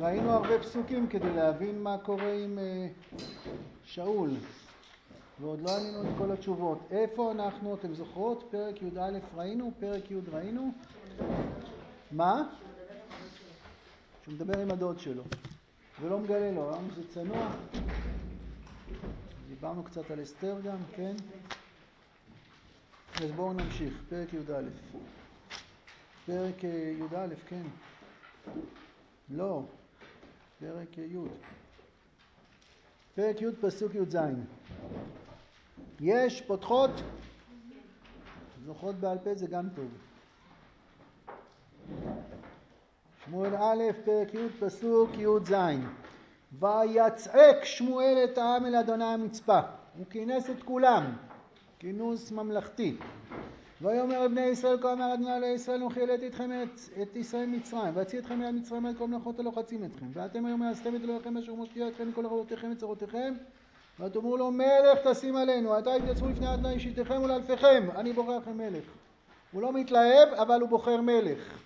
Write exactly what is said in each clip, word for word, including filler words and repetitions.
ראינו הרבה פסוקים כדי להבין מה קורה עם שאול, ועוד לא ענינו את כל התשובות. איפה אנחנו, אתם זוכרות? פרק י"א ראינו, פרק י' ראינו. מה? שהוא מדבר עם הדוד שלו ולא מגלה לו, ראינו שזה צנוע. דיברנו קצת על אסתר גם, כן? אז בואו נמשיך, פרק י"א. פרק י"א, כן. לא, פרק י'. פרק י' פסוק י"ז. יש פותחות? זוכרות בעל פה זה גם טוב. שמואל א', פרק י' פסוק י"ז. ויצעק שמואל את העם אל אדוני המצפה. הוא כינס את כולם, כינוס ממלכתי. ויאמר לבני ישראל, כה אמר אדוני לישראל, אנוכי העליתי אתכם את ישראל מצרים, ואציא אתכם מיד מצרים את כל מלכות הלוחצים אתכם. ואתם היום עשיתם את אלוהיכם אשר מושיע אתכם מכל רבותיכם וצרותיכם, ותאמרו לו מלך תשים עלינו, עתה התייצבו לפני אדוני אישיתכם ולאלפיכם, אני בוחר לכם מלך. הוא לא מתלהב, אבל הוא בוחר מלך.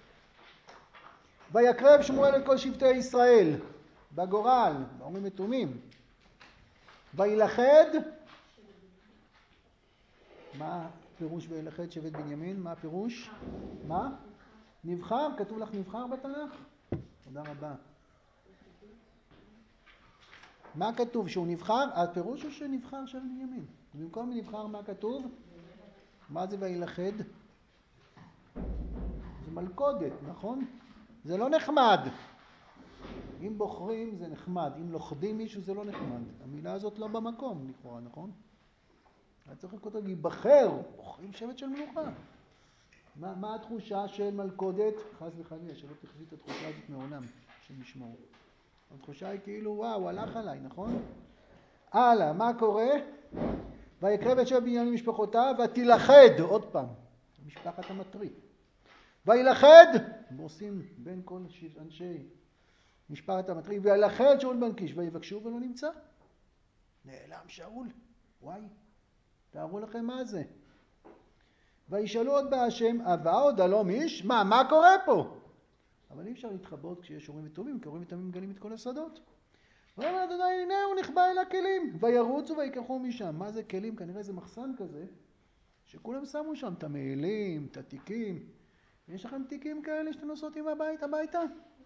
ויקרב שמואל את כל שבטי ישראל בגורל, אומרים מתומים. וילכד, מה פירוש וילכד שבט בנימין? מה פירוש? מה? נבחר? כתוב לך נבחר בתנ"ך? תודה רבה. מה כתוב? שהוא נבחר? הפירוש הוא שנבחר של בנימין. במקום נבחר מה כתוב? מה זה וילכד? זה מלכודת, נכון? זה לא נחמד. אם בוחרים זה נחמד, אם לוכדים מישהו זה לא נחמד. המילה הזאת לא במקום, לכאורה, נכון? היה צריך לקרוא אותו להיבחר, בוחרים שבט של מלוכה. מה, מה התחושה של מלכודת? חס וחלילה, שלא תחזי את התחושה הזאת מעולם, שנשמעו. התחושה היא כאילו, וואו, הלך עליי, נכון? הלאה, מה קורה? ויקרב את שבט בנימין משפחותיו, ותילכד, עוד פעם, משפחת המטרי. וילכד, ועושים בין כל אנשי משפחת המטרי, וילכד שאול בן קיש, ויבקשו ולא נמצא. נעלם שאול, וואי, תארו לכם מה זה. וישאלו עוד בהשם, אבה עוד הלום איש? מה, מה קורה פה? אבל אי אפשר להתחבות כשיש אורים וטובים, כי אורים וטובים מגלים את כל הסודות. ואומר אדוני, הנה הוא נחבא אל הכלים, וירוצו ויקחו משם. מה זה כלים? כנראה זה מחסן כזה, שכולם שמו שם את המעילים, את התיקים. יש לכם תיקים כאלה שאתם נוסעות עם הבית, הביתה?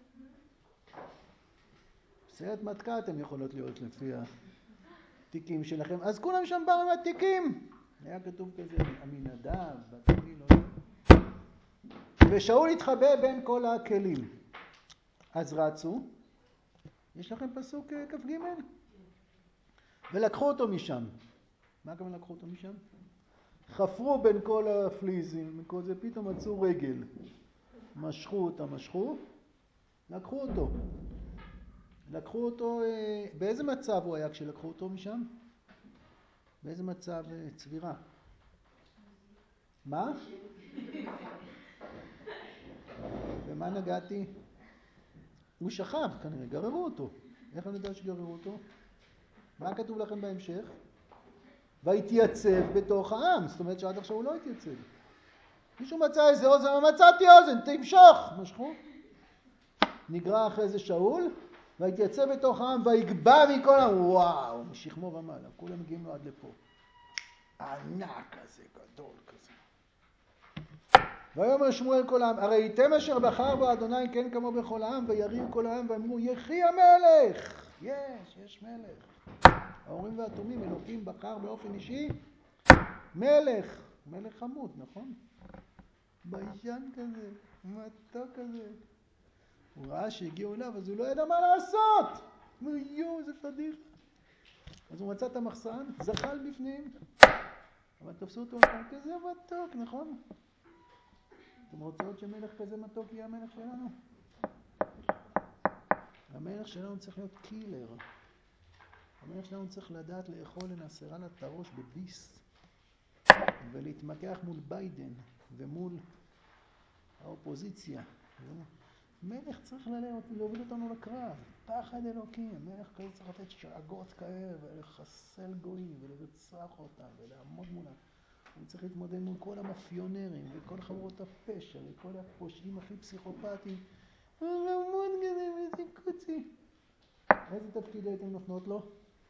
סרט מטכ"ל אתם יכולות להיות לפי התיקים שלכם. אז כולם שם באו עם התיקים. היה כתוב כזה, אמינדב, בתיקים, לא יודע. ושאול התחבא בין כל הכלים. אז רצו. יש לכם פסוק כ"ג? ולקחו אותו משם. מה כמה לקחו אותו משם? חפרו בין כל הפליזים, מכל זה פתאום מצאו רגל. משכו אותה, משכו. לקחו אותו. לקחו אותו, באיזה מצב הוא היה כשלקחו אותו משם? באיזה מצב צבירה? מה? ומה נגעתי? הוא שכב, כנראה, גררו אותו. איך אני יודע שגררו אותו? מה כתוב לכם בהמשך? והתייצב בתוך העם, זאת אומרת שעד עכשיו הוא לא התייצב. מישהו מצא איזה אוזן, מצאתי אוזן, תמשוך, משכו. נגרע אחרי זה שאול, והתייצב בתוך העם, ויגבע מכל העם, וואו, משכמו ומעלה, כולם מגיעים לו עד לפה. ענק כזה, גדול כזה. ויאמר שמואל כל העם, הרי איתם אשר בחר בו אדוני כן כמו בכל העם, ויריעו כל העם ואמרו, יחי המלך! יש, יש מלך. ההורים והתומים, אלוקים בחר באופן אישי, מלך, מלך חמוד, נכון? ביישן כזה, מתוק כזה. הוא ראה שהגיעו אליו, אז הוא לא ידע מה לעשות. יו, זה פדיחה. אז הוא מצא את המחסן, זחל בפנים, אבל תפסו אותו כזה מתוק, נכון? אתם רוצות שמלך כזה מתוק יהיה המלך שלנו? המלך שלנו צריך להיות קילר. המלך שלנו צריך לדעת לאכול לנסראללה את הראש בביס, ולהתמקח מול ביידן ומול האופוזיציה. מלך צריך להוביל אותנו לקרב, פחד אלוקים. מלך כזה צריך לתת שאגות כאלה ולחסל גויים ולרצח אותם ולעמוד מולם. הוא צריך להתמודד מול כל המאפיונרים וכל חברות הפשע וכל הפושעים הכי פסיכופטיים. חמוד כזה, איזה קוצי. איזה תפקיד הייתם נותנות לו?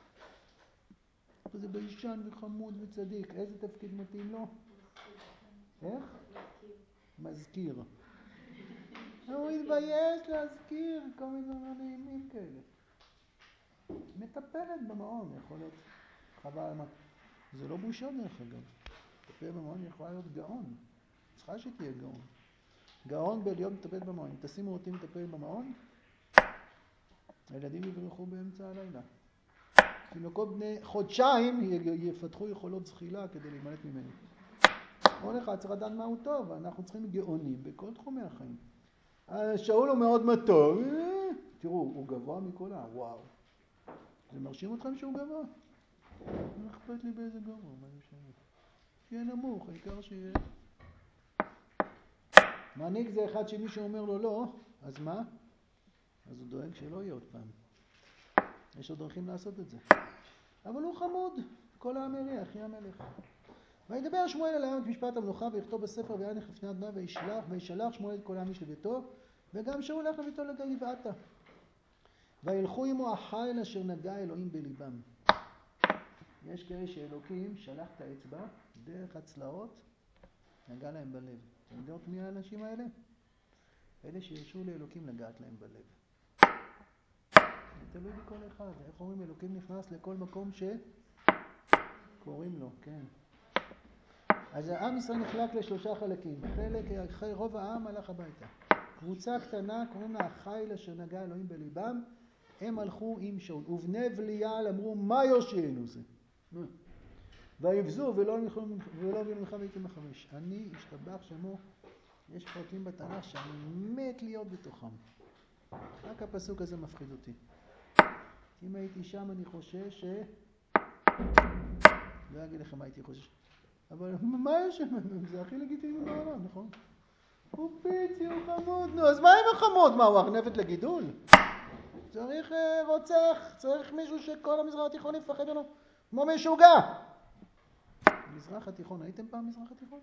זה ביישן וחמוד וצדיק. איזה תפקיד מתאים לו? איך? מזכיר. הוא התבייש להזכיר כל מיני דברים נעימים כאלה. מטפלת במעון, יכול להיות חבל. זה לא בושה דרך אגב. מטפלת במעון יכולה להיות גאון. צריכה שתהיה גאון. גאון בלהיות מטפלת במעון. אם תשימו אותי מטפלת במעון, הילדים יברחו באמצע הלילה. תינוקות בני חודשיים יפתחו יכולות זחילה כדי להימלט ממני. כל אחד צריך לדעת מה הוא טוב, ואנחנו צריכים גאונים בכל תחומי החיים. שאול הוא מאוד מתוק. תראו, הוא גבוה מכל העם, וואו. זה מרשים אתכם שהוא גבוה? לא אכפת לי באיזה גבוה, מה זה משנה? שיהיה נמוך, העיקר שיהיה... מנהיג זה אחד שמישהו אומר לו לא, אז מה? אז הוא דואג שלא יהיה עוד פעם. יש עוד דרכים לעשות את זה. אבל הוא חמוד, כל העם יריח, יהיה המלך. וידבר שמואל אל העם את משפט המלוכה ויכתוב בספר ויניח לפני אדוני וישלח, וישלח שמואל את כל העם איש לביתו, וגם שאול הלך לביתו לגבעתה. וילכו עמו החיל אשר נגע אלוהים בליבם. יש כאלה שאלוקים שלח את האצבע דרך הצלעות, נגע להם בלב. אתם יודעות מי האנשים האלה? אלה שהרשו לאלוקים לגעת להם בלב. זה תלוי בכל אחד. איך אומרים? אלוקים נכנס לכל מקום שקוראים לו, כן. אז העם ישראל נחלק לשלושה חלקים. חלק, רוב העם הלך הביתה. קבוצה קטנה, קוראים לה החיל אשר נגע אלוהים בליבם, הם הלכו עם שאול. ובני בליעל אמרו, מה יושיענו זה? ויבזו ולא הביאו מלחמה והייתם לחמש. אני השתבח שמו, יש פרקים בתנ"ך שאני מת להיות בתוכם. רק הפסוק הזה מפחיד אותי. אם הייתי שם אני חושש ש... לא אגיד לכם מה הייתי חושש. אבל מה יש שם? זה הכי לגיטימי בעולם, נכון? הוא פיצי, הוא חמוד. נו, אז מה עם החמוד? מה, הוא ארנבת לגידול? צריך רוצח, צריך מישהו שכל המזרח התיכון יפחד ממנו כמו משוגע. מזרח התיכון, הייתם פעם מזרח התיכון?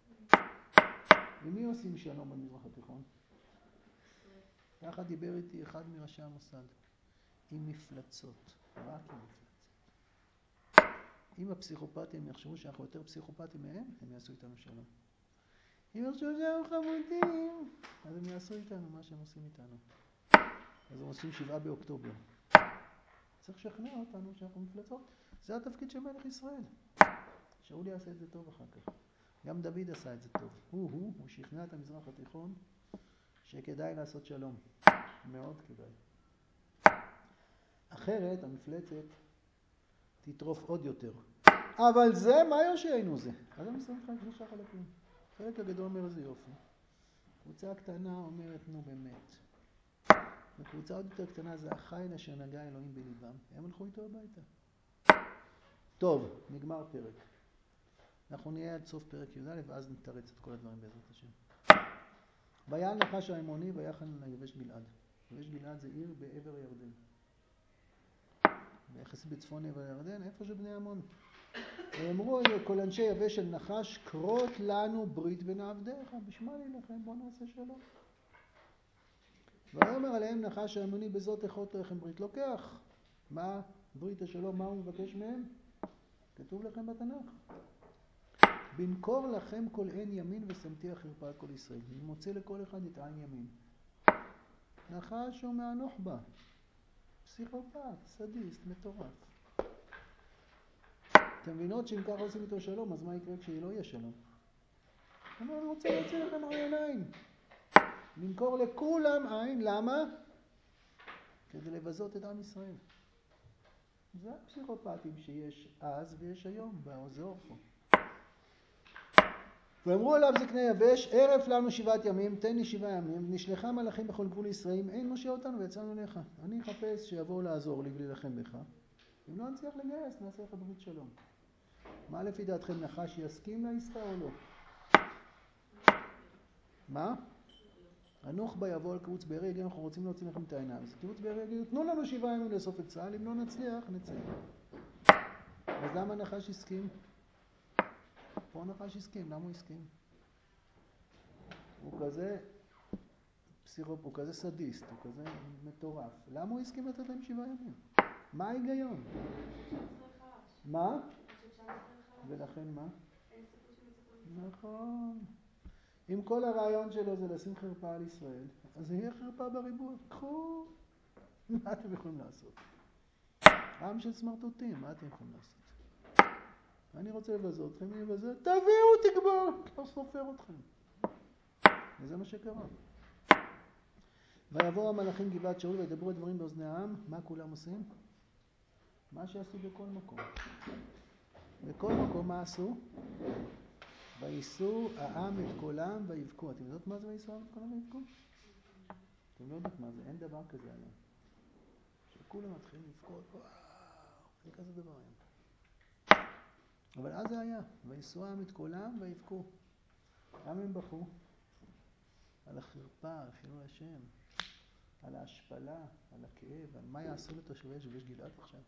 עם מי עושים שלום במזרח התיכון? ככה דיבר איתי אחד מראשי המוסד. עם מפלצות, רק עם מפלצות. אם הפסיכופטים יחשבו שאנחנו יותר פסיכופטים מהם, הם יעשו איתנו שלום. אם יחשבו שאנחנו חמודים, אז הם יעשו איתנו מה שהם עושים איתנו. אז הם עושים שבעה באוקטובר. צריך לשכנע אותנו שאנחנו מפלצות. זה התפקיד של מלך ישראל. שאול יעשה את זה טוב אחר כך. גם דוד עשה את זה טוב. הוא, הוא, הוא שכנע את המזרח התיכון שכדאי לעשות שלום. מאוד כדאי. אחרת המפלצת תטרוף עוד יותר. אבל זה, מה יושיענו זה? אז הם מסתכלים לך שלושה חלקים. חלק הגדול אומר איזה יופי. קבוצה קטנה אומרת נו באמת. וקבוצה עוד יותר קטנה זה החיל אשר נגע אלוהים בליבם. הם הלכו איתו הביתה. טוב, נגמר פרק. אנחנו נהיה עד סוף פרק י"א ואז נתרץ את כל הדברים בעזרת השם. ויעל נחש העמוני ויחן ליבש גלעד. יבש גלעד זה עיר בעבר הירדן. ויחסית בצפון עבר הירדן, איפה שבני עמון. ואמרו כל אנשי יבש אל נחש, כרות לנו ברית בין עבדיך, בשמה להילחם, בוא נעשה שלום. ואומר עליהם נחש העמוני, בזאת אכות לכם ברית. לוקח. מה ברית השלום, מה הוא מבקש מהם? כתוב לכם בתנ"ך. בנקור לכם כל עין ימין ושמתי החרפה על כל ישראל. אני מוצא לכל אחד את עין ימין. נחש הוא מהנוח'בה. פסיכופת, סדיסט, מטורף. אתם מבינות שאם ככה עושים איתו שלום, אז מה יקרה כשלא יהיה שלום? אני רוצה להוציא לכם עין עין. לנקור לכולם עין, למה? כדי לבזות את עם ישראל. זה הפסיכופטים שיש אז ויש היום, באזור פה. ואמרו אליו זקני יבש, ערף לנו שבעת ימים, תן לי שבעה ימים, נשלחה מלאכים בכל גבול ישראל, אין מושיע אותנו ויצאנו לך. אני אחפש שיבואו לעזור לי ולהילחם בך. אם לא נצליח לגייס, נעשה לך ברית שלום. מה לפי דעתכם, נחש יסכים לעסקה או לא? מה? הנוח'בה יבוא על קיבוץ בארי, יגיד אנחנו רוצים להוציא לכם את העיניים. אז קיבוץ בארי יגידו, תנו לנו שבעה ימים לאסוף את צה"ל, אם לא נצליח, נצא. אז למה נחש הסכים? פה נחש הסכים, למה הוא הסכים? הוא כזה סירופ, הוא כזה סדיסט, הוא כזה מטורף. למה הוא הסכים לתת להם שבעה ימים? מה ההיגיון? מה? ולכן מה? נכון. אם כל הרעיון שלו זה לשים חרפה על ישראל, אז זה יהיה חרפה בריבוע. קחו. מה אתם יכולים לעשות? עם של סמרטוטים, מה אתם יכולים לעשות? אני רוצה לבזות אתכם, אני לבזות, תביאו, תגבור, לא סופר אתכם. וזה מה שקרה. ויבואו המלאכים גבעת שאול וידברו הדברים באוזני העם. מה כולם עושים? מה שעשו בכל מקום. בכל מקום מה עשו? ויישאו העם את קולם ויבכו. אתם יודעות מה זה ויישאו העם את קולם ויבכו? אתם לא יודעת מה זה, אין דבר כזה היום. שכולם מתחילים לבכות, וואו, אין כזה דבר היום. אבל אז זה היה, ויישאו העם את קולם ויבכו. למה הם בכו? על החרפה, על חילול השם, על ההשפלה, על הכאב, על מה יעשו לתושבי יבש גלעד עכשיו.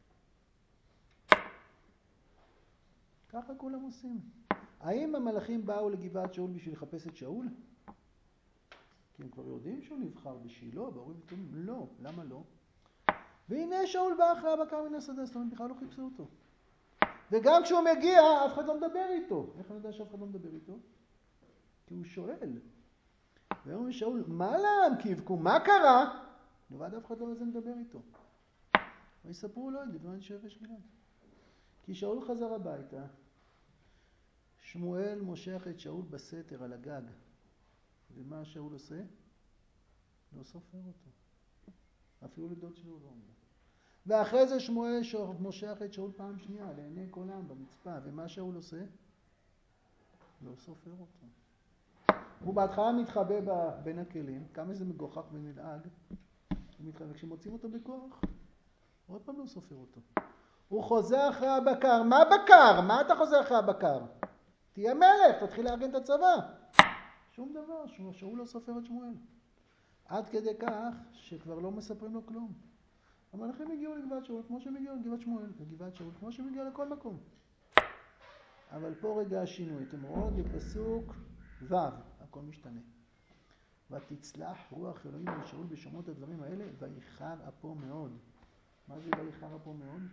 ככה כולם עושים. האם המלאכים באו לגבעת שאול בשביל לחפש את שאול? כי הם כבר יודעים שהוא נבחר בשילה, באורים ותומים. לא, למה לא? והנה שאול בא אחרי הבקר מן השדה, זאת אומרת, בכלל לא חיפשו אותו. וגם כשהוא מגיע, אף אחד לא מדבר איתו. איך אני יודע שאף אחד לא מדבר איתו? כי הוא שואל. ואומרים שאול, מה להם? כי יבכו, מה קרה? לבד אף אחד לא רצה לדבר איתו. ויספרו לו את דברי אנשי יבש גלעד. כי שאול חזר הביתה, שמואל מושך את שאול בסתר על הגג. ומה שאול עושה? לא סופר אותו. אפילו לדוד שלו לא אומר. ואחרי זה שמואל מושך את שאול פעם שנייה לעיני כל העם במצפה. ומה שאול עושה? לא סופר אותו. הוא בהתחלה מתחבא בין הכלים, כמה זה מגוחך ונלעג. וכשמוצאים אותו בכוח, עוד פעם לא סופר אותו. הוא חוזר אחרי הבקר. מה בקר? מה אתה חוזר אחרי הבקר? תהיה מלך, תתחיל לארגן את הצבא. שום דבר, שאול לא סופר את שמואל. עד כדי כך שכבר לא מספרים לו כלום. המלאכים הגיעו לגבעת שאול כמו שהם הגיעו לגבעת שמואל, לגבעת שאול כמו שהם הגיעו לכל מקום. אבל פה רגע השינוי, אתם רואים בפסוק ו', הכל משתנה. ותצלח רוח אלוהים על שאול בשומעות הדברים האלה, ויחר אפו מאוד. מה זה ויחר אפו מאוד?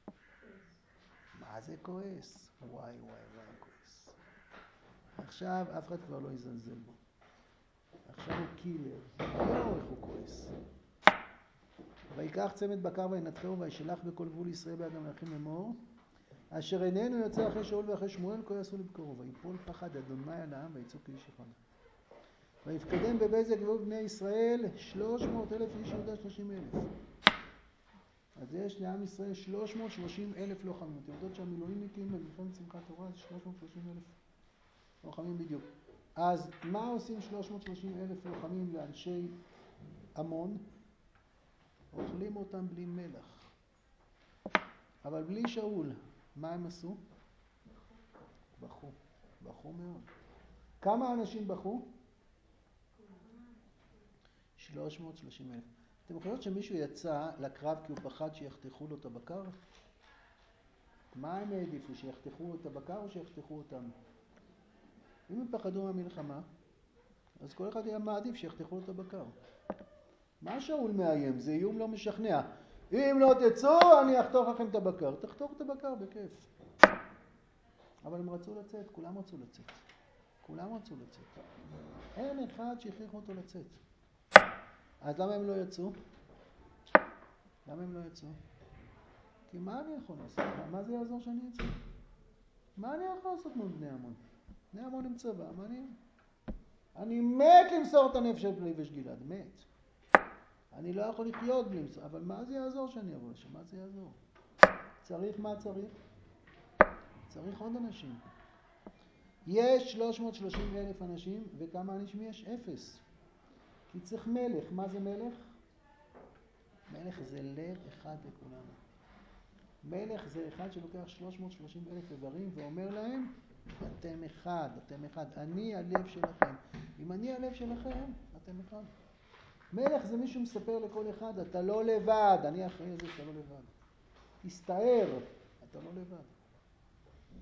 מה זה כועס? וואי וואי וואי כועס. עכשיו אף אחד כבר לא יזלזל בו. עכשיו הוא קילר. לא איך הוא כועס. ויקח צמד בקר וינתחהו וישלח בכל גבול ישראל ביד המלאכים לאמור, אשר איננו יוצא אחרי שאול ואחרי שמואל כה יעשו לבקרו. ויפול פחד אדוני על העם ויצאו כאיש אחד. ויפקדם בבזק גבול בני ישראל שלוש מאות אלף איש יהודה שלושים אלף. אז יש לעם ישראל שלוש מאות ושלושים אלף לוחמים. אתם יודעות שהמילואימניקים במלחמת שמחת תורה זה שלוש מאות ושלושים אלף לוחמים בדיוק. אז מה עושים שלוש מאות ושלושים אלף לוחמים לאנשי עמון? אוכלים אותם בלי מלח. אבל בלי שאול, מה הם עשו? בכו. בכו מאוד. כמה אנשים בכו? שלוש מאות ושלושים אלף. אתם חושבים שמישהו יצא לקרב כי הוא פחד שיחתכו לו את הבקר? מה הם העדיפו? שיחתכו את הבקר או שיחתכו אותם? אם הם פחדו מהמלחמה, אז כל אחד היה מעדיף שיחתכו לו את הבקר. מה שאול מאיים? זה איום לא משכנע. אם לא תצאו, אני אחתוך לכם את הבקר. תחתוך את הבקר בכיף. אבל הם רצו לצאת, כולם רצו לצאת. כולם רצו לצאת. אין אחד שהכריחו אותו לצאת. אז למה הם לא יצאו? למה הם לא יצאו? כי מה אני יכול לעשות? מה זה יעזור שאני אצא? מה אני יכול לעשות מול בני עמון? בני עמון עם צבא, מה אני... אני מת למסור את הנפש של יבש גלעד, מת. אני לא יכול לחיות בלי למסור, אבל מה זה יעזור שאני אבוא לשם? מה זה יעזור? צריך מה צריך? צריך עוד אנשים. יש שלוש מאות ושלושים אלף אנשים, וכמה אנשים יש? אפס. כי צריך מלך. מה זה מלך? מלך זה לב אחד לכולנו. מלך זה אחד שלוקח שלוש מאות ושלושים אלף איברים ואומר להם, אתם אחד, אתם אחד, אני הלב שלכם. אם אני הלב שלכם, אתם אחד. מלך זה מישהו מספר לכל אחד, אתה לא לבד, אני אחראי לזה שאתה לא לבד. תסתער, אתה לא לבד.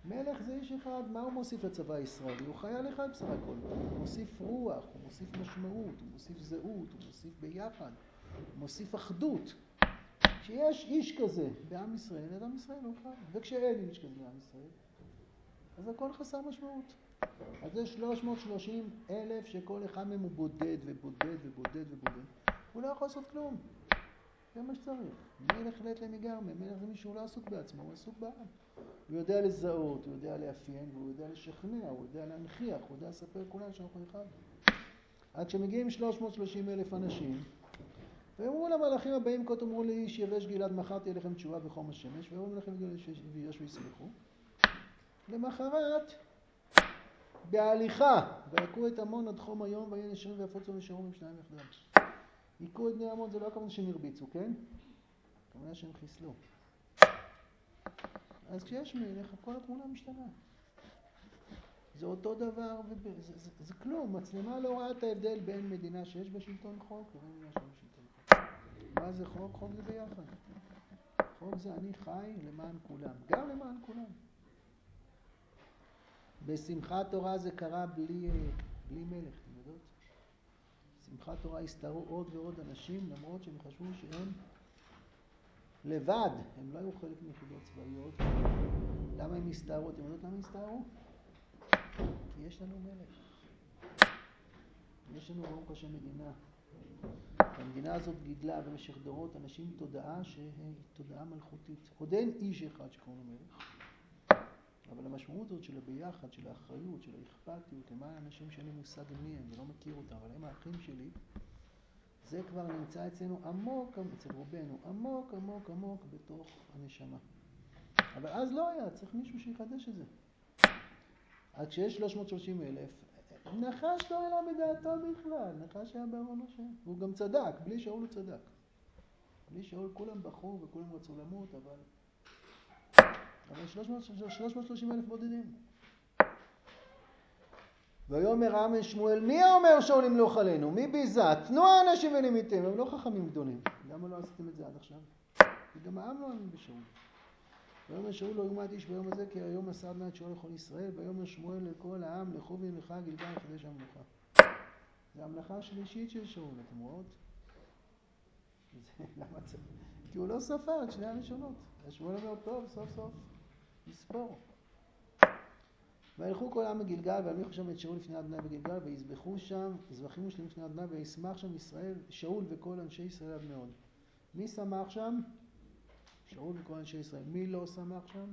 מלך זה איש אחד, מה הוא מוסיף לצבא הישראלי? הוא חייל אחד בסך הכל. הוא מוסיף רוח, הוא מוסיף משמעות, הוא מוסיף זהות, הוא מוסיף ביחד, הוא מוסיף אחדות. כשיש איש כזה בעם ישראל, אז עם ישראל הוא אחד. וכשאין איש כזה בעם ישראל, אז הכל חסר משמעות. אז יש שלוש מאות ושלושים אלף שכל אחד מהם הוא בודד ובודד ובודד ובודד. הוא לא יכול לעשות כלום. זה מה שצריך. מלך לית למגרמה, מלך זה מישהו לא עסוק בעצמו, הוא עסוק בעם. הוא יודע לזהות, הוא יודע לאפיין, והוא יודע לשכנע, הוא יודע להנכיח, הוא יודע לספר כולם שאנחנו אחד. עד שמגיעים שלוש מאות ושלושים אלף אנשים, ואמרו למלאכים הבאים, כה תאמרו לי איש יבש גלעד, מחרתי אליכם תשובה בחום השמש, ואמרו למלאכים ויש וישמחו. למחרת, בהליכה, ויקרו את עמון עד חום היום, ויהי נשרים ויפוצו ונשארו משניים יחדיו. יקרו את בני עמון, זה לא הכוונה שהם הרביצו, כן? הכוונה שהם חיסלו. אז כשיש מלך, כל התמונה משתנה. זה אותו דבר, וזה, זה, זה, זה כלום. מצלמה לא רואה את ההבדל בין מדינה שיש בה שלטון חוק לבין מדינה שיש בה שלטון חוק. מה זה חוק? חוק זה ביחד. חוק זה אני חי למען כולם, גם למען כולם. בשמחת תורה זה קרה בלי, בלי מלך, אתם יודעות? בשמחת תורה הסתערו עוד ועוד אנשים, למרות שהם חשבו שהם לבד, הם לא היו חלק מיחידות צבאיות. למה הם הסתערו? אתם יודעות למה הם הסתערו? כי יש לנו מלך. יש לנו ברוך השם מדינה. המדינה הזאת גידלה במשך דורות אנשים עם תודעה שהיא תודעה מלכותית. עוד אין איש אחד שקוראים לו מלך. אבל המשמעות הזאת של הביחד, של האחריות, של האכפתיות, למען אנשים שאין לי מושג מי הם ולא מכיר אותם, אבל הם האחים שלי, זה כבר נמצא אצלנו עמוק, אצל רובנו, עמוק עמוק עמוק בתוך הנשמה. אבל אז לא היה, צריך מישהו שיחדש את זה. עד כשיש שלוש מאות ושלושים אלף, נחש לא העלה בדעתו בכלל, נחש היה בארון השם. והוא גם צדק, בלי שאול הוא צדק. בלי שאול כולם בחרו וכולם רצו למות, אבל... אבל שלוש מאות ושלושים אלף בודדים. ויאמר העם אל שמואל, מי אומר שאול ימלוך עלינו? מי ביזה? תנו האנשים ונמיתם. הם לא חכמים גדולים. למה לא עשיתם את זה עד עכשיו? וגם העם לא האמין בשאול. ויאמר שאול לא יומת איש ביום הזה, כי היום מסר אדוני את שאול לכל ישראל. ויאמר שמואל לכל העם, לכו ונמלכה גלגל יחדש המלוכה. זה המלאכה השלישית של שאול, אתם רואות? זה, למה זה? כי הוא לא ספר את שני הראשונות. שמואל אומר, טוב, סוף סוף, נספור. וילכו כל העם בגלגל, והלמיכו שם את שאול לפני אדוני בגלגל, ויזבחו שם, זבחים מושלמים לפני אדוני, וישמח שם ישראל, שאול וכל אנשי ישראל עד מאוד. מי שמח שם? שאול וכל אנשי ישראל. מי לא שמח שם?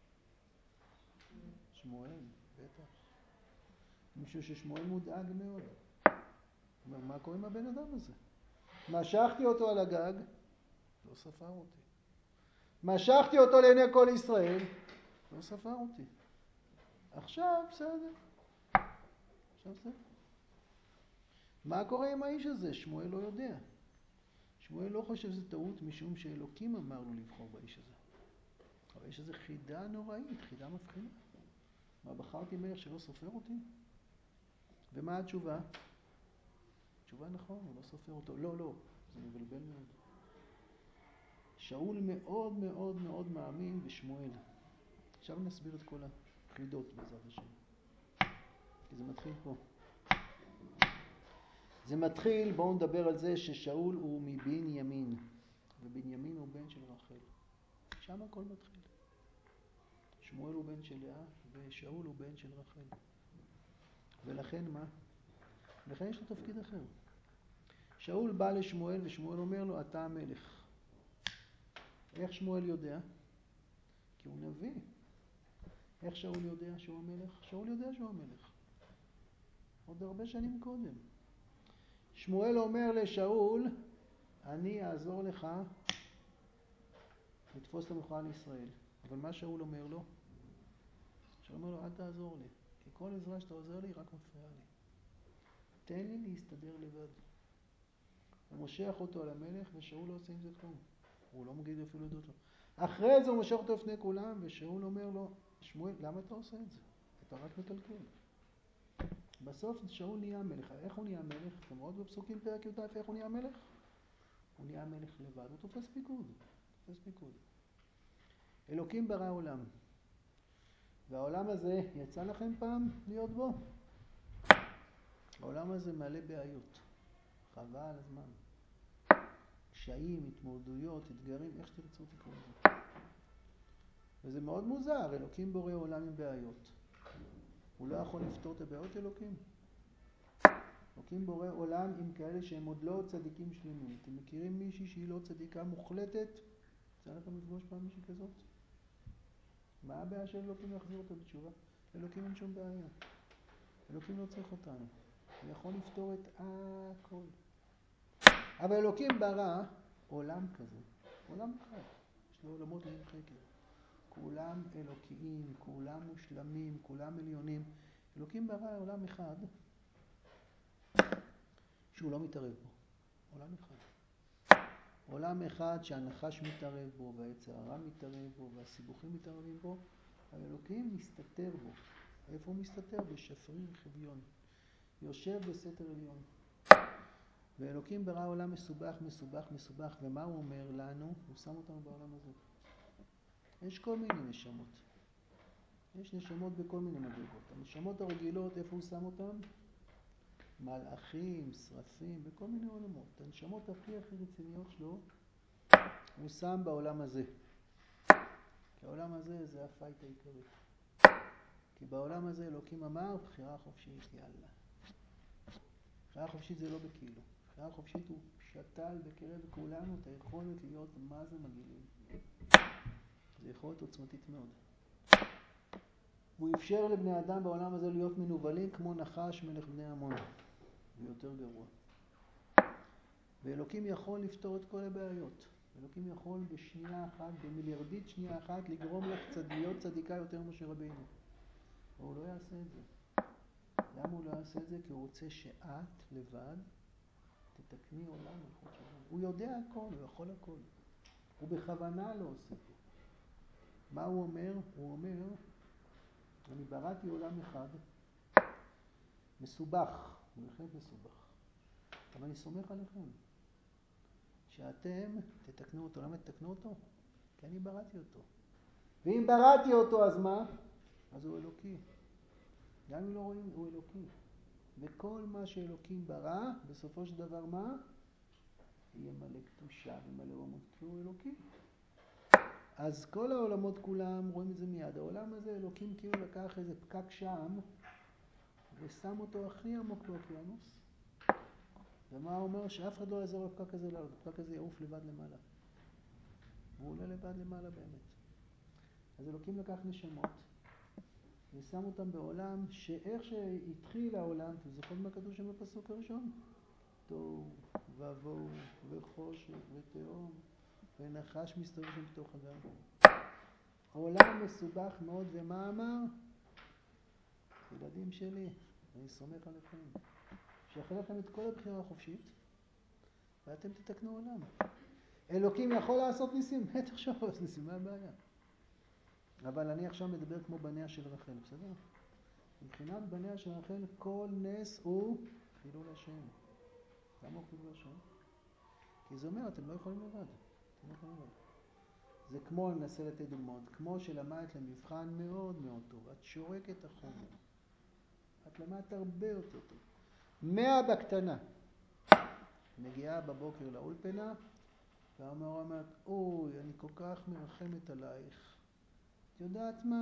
שמואל, בטח. משהו ששמואל מודאג מאוד. אומר, מה קורה עם הבן אדם הזה? משכתי אותו על הגג, לא ספר אותי. משכתי אותו לעיני כל ישראל, לא ספר אותי. עכשיו בסדר. עכשיו בסדר. מה קורה עם האיש הזה? שמואל לא יודע. שמואל לא חושב שזה טעות משום שאלוקים אמר לו לבחור באיש הזה. אבל האיש הזה חידה נוראית, חידה מבחינה. מה, בחרתי מלך שלא סופר אותי? ומה התשובה? התשובה נכון, הוא לא סופר אותו. לא, לא, זה מבלבל מאוד. שאול מאוד מאוד מאוד מאמין בשמואל. עכשיו נסביר את כל החידות בעזרת השם. כי זה מתחיל פה. זה מתחיל, בואו נדבר על זה ששאול הוא מבנימין, ובנימין הוא בן של רחל. שם הכל מתחיל. שמואל הוא בן של לאה, ושאול הוא בן של רחל. ולכן מה? לכן יש לו תפקיד אחר. שאול בא לשמואל, ושמואל אומר לו, אתה המלך. איך שמואל יודע? כי הוא נביא. איך שאול יודע שהוא המלך? שאול יודע שהוא המלך. עוד הרבה שנים קודם. שמואל אומר לשאול, אני אעזור לך לתפוס את המלוכה על ישראל. אבל מה שאול אומר לו? שאול אומר לו, אל תעזור לי. כי כל עזרה שאתה עוזר לי רק מפריע לי. תן לי להסתדר לבד. הוא מושך אותו על המלך, ושאול לא עושה עם זה כלום. הוא לא מגיד אפילו לדעות לו. אחרי זה הוא מושך אותו לפני כולם, ושאול אומר לו, שמואל, למה אתה עושה את זה? אתה רק מקלקל. בסוף שאול נהיה מלך. איך הוא נהיה מלך? אתם רואות בפסוקים פרק י"א איך הוא נהיה מלך? הוא נהיה מלך לבד, הוא תופס פיקוד. תופס פיקוד. אלוקים ברא עולם. והעולם הזה, יצא לכם פעם להיות בו? העולם הזה מלא בעיות. חבל על הזמן. קשיים, התמודדויות, אתגרים, איך שתרצו תקראו לזה. וזה מאוד מוזר, אלוקים בורא עולם עם בעיות. הוא לא יכול לפתור את הבעיות אלוקים. אלוקים בורא עולם עם כאלה שהם עוד לא צדיקים שלמים. אתם מכירים מישהי שהיא לא צדיקה מוחלטת? צריך לכם לפגוש פעם מישהי כזאת? מה הבעיה של אלוקים להחזיר אותה בתשובה? אלוקים אין שום בעיה. אלוקים לא צריך אותנו. הוא יכול לפתור את הכל. אבל אלוקים ברא עולם כזה. עולם אחד. יש לו עולמות לעין חקר. כולם אלוקיים, כולם מושלמים, כולם עליונים. אלוקים ברא עולם אחד שהוא לא מתערב בו. עולם אחד. עולם אחד שהנחש מתערב בו, והיצר הרע מתערב בו, והסיבוכים מתערבים בו. האלוקים מסתתר בו. איפה הוא מסתתר? בשפריר חביון. יושב בסתר עליון. ואלוקים ברא עולם מסובך, מסובך, מסובך. ומה הוא אומר לנו? הוא שם אותנו בעולם הזה. יש כל מיני נשמות. יש נשמות בכל מיני מדרגות. הנשמות הרגילות, איפה הוא שם אותם? מלאכים, שרפים, בכל מיני עולמות. הנשמות הכי הכי רציניות שלו, הוא שם בעולם הזה. כי העולם הזה זה הפייט העיקרי. כי בעולם הזה אלוקים אמר, בחירה חופשית, יאללה. בחירה חופשית זה לא בכאילו. בחירה חופשית הוא שתל בקרב כולנו את היכולת להיות מה זה מגעילים. זה יכולת עוצמתית מאוד. הוא אפשר לבני אדם בעולם הזה להיות מנובלים כמו נחש מלך בני עמון. ויותר גרוע. ואלוקים יכול לפתור את כל הבעיות. אלוקים יכול בשנייה אחת, במיליארדית שנייה אחת, לגרום לך להיות צדיקה יותר משה רבינו. הוא לא יעשה את זה. למה הוא לא יעשה את זה? כי הוא רוצה שאת לבד תתקני עולם. הוא יודע הכל, הוא יכול הכל. הוא בכוונה לא עושה פה. מה הוא אומר? הוא אומר, אני בראתי עולם אחד, מסובך, הוא בהחלט מסובך. אבל אני סומך עליכם. שאתם תתקנו אותו. למה תתקנו אותו? כי אני בראתי אותו. ואם בראתי אותו, אז מה? אז הוא אלוקי. גם אם לא רואים, הוא אלוקי. וכל מה שאלוקים ברא, בסופו של דבר מה? יהיה מלא קדושה ומלא עולמות, כי הוא אלוקי. אז כל העולמות כולם רואים את זה מיד. העולם הזה, אלוקים כאילו לקח איזה פקק שם, ושם אותו הכי עמוק באוקיינוס. ומה הוא אומר? שאף אחד לא יעזור לפקק הזה לעלות. הפקק הזה יעוף לבד למעלה. הוא עולה לבד למעלה באמת. אז אלוקים לקח נשמות, ושם אותם בעולם שאיך שהתחיל העולם, אתם זוכרים מה כתוב שם בפסוק הראשון? תוהו ובוהו וחושך ותהום ונחש מסתובב שם בתוך אדם. העולם מסובך מאוד, ומה אמר? ילדים שלי, אני סומך עליכם. שיכול לכם את כל הבחירה החופשית, ואתם תתקנו עולם. אלוקים יכול לעשות ניסים, בטח שהוא עושה ניסים, מה הבעיה? אבל אני עכשיו מדבר כמו בניה של רחל, בסדר? מבחינת בניה של רחל, כל נס הוא חילול השם. למה הוא חילול השם? כי זה אומר, אתם לא יכולים לבד. אתם לא יכולים לבד. זה כמו, אני אנסה לתת דוגמאות, כמו שלמדת למבחן מאוד מאוד טוב. את שורקת החומר. את למדת הרבה יותר טוב. מאה בקטנה. מגיעה בבוקר לאולפנה, והמורה אומרת, אוי, אני כל כך מרחמת עלייך. את יודעת מה?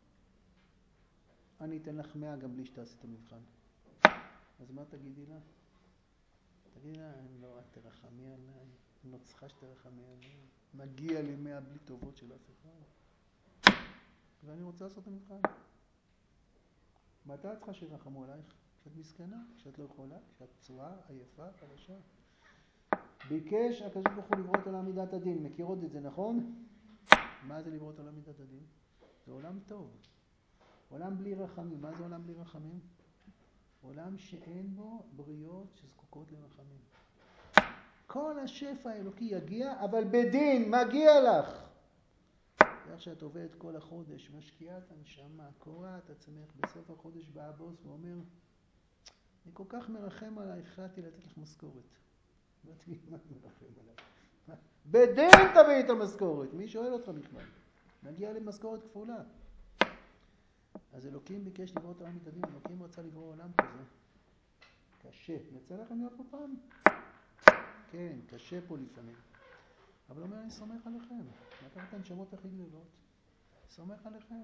אני אתן לך מאה גם בלי שתעשי את המבחן. אז מה תגידי לה? תגידי לה, לא, את תרחמי עליי. אני לא צריכה שתרחמי עליי. מגיע לי מאה בלי טובות של אף אחד. ואני רוצה לעשות את המבחן. מתי את צריכה שירחמו עלייך? כשאת מסכנה, כשאת לא יכולה, כשאת פצועה, עייפה, חלשה. ביקש הקדוש ברוך הוא לברוא אותו לעמידת הדין. מכירות את זה, נכון? מה זה לברוא אותו לעמידת הדין? זה עולם טוב. עולם בלי רחמים. מה זה עולם בלי רחמים? עולם שאין בו בריות שזקוקות לרחמים. כל השפע האלוקי יגיע, אבל בדין מגיע לך. איך שאת עובדת כל החודש, משקיעה את הנשמה, קורעת את עצמך, בסוף החודש בא הבוס ואומר, אני כל כך מרחם עליי, החלטתי לתת לך משכורת. לא תגיד מה מרחם עליי. בדין תביא את המשכורת. מי שואל אותך בכלל? נגיע למשכורת כפולה. אז אלוקים ביקש לברוא את העולם מתאדים, אלוקים רצה לברוא עולם כזה. קשה. יצא לכם להיות פה פעם? כן, קשה פה לפעמים. אבל הוא אומר, אני סומך עליכם. לקח את הנשמות הכי גדולות. סומך עליכם.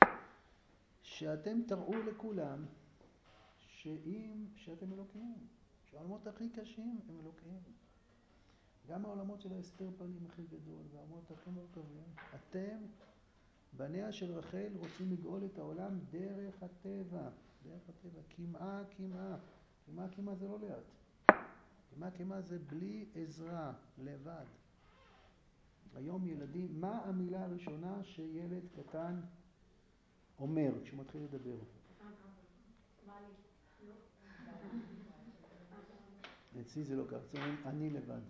שאתם תראו לכולם שאם, שאתם אלוקים. שהעולמות הכי קשים הם אלוקים. גם העולמות של ההסתר פנים הכי גדול, והעולמות הכי מורכבים. אתם, בניה של רחל, רוצים לגאול את העולם דרך הטבע. דרך הטבע. כמעה, כמעה. כמעה, כמעה זה לא לאט. כמעה, כמעה זה בלי עזרה, לבד. היום ילדים, מה המילה הראשונה שילד קטן אומר כשהוא מתחיל לדבר? אצלי זה לא ככה, זה אומרים, אני לבד.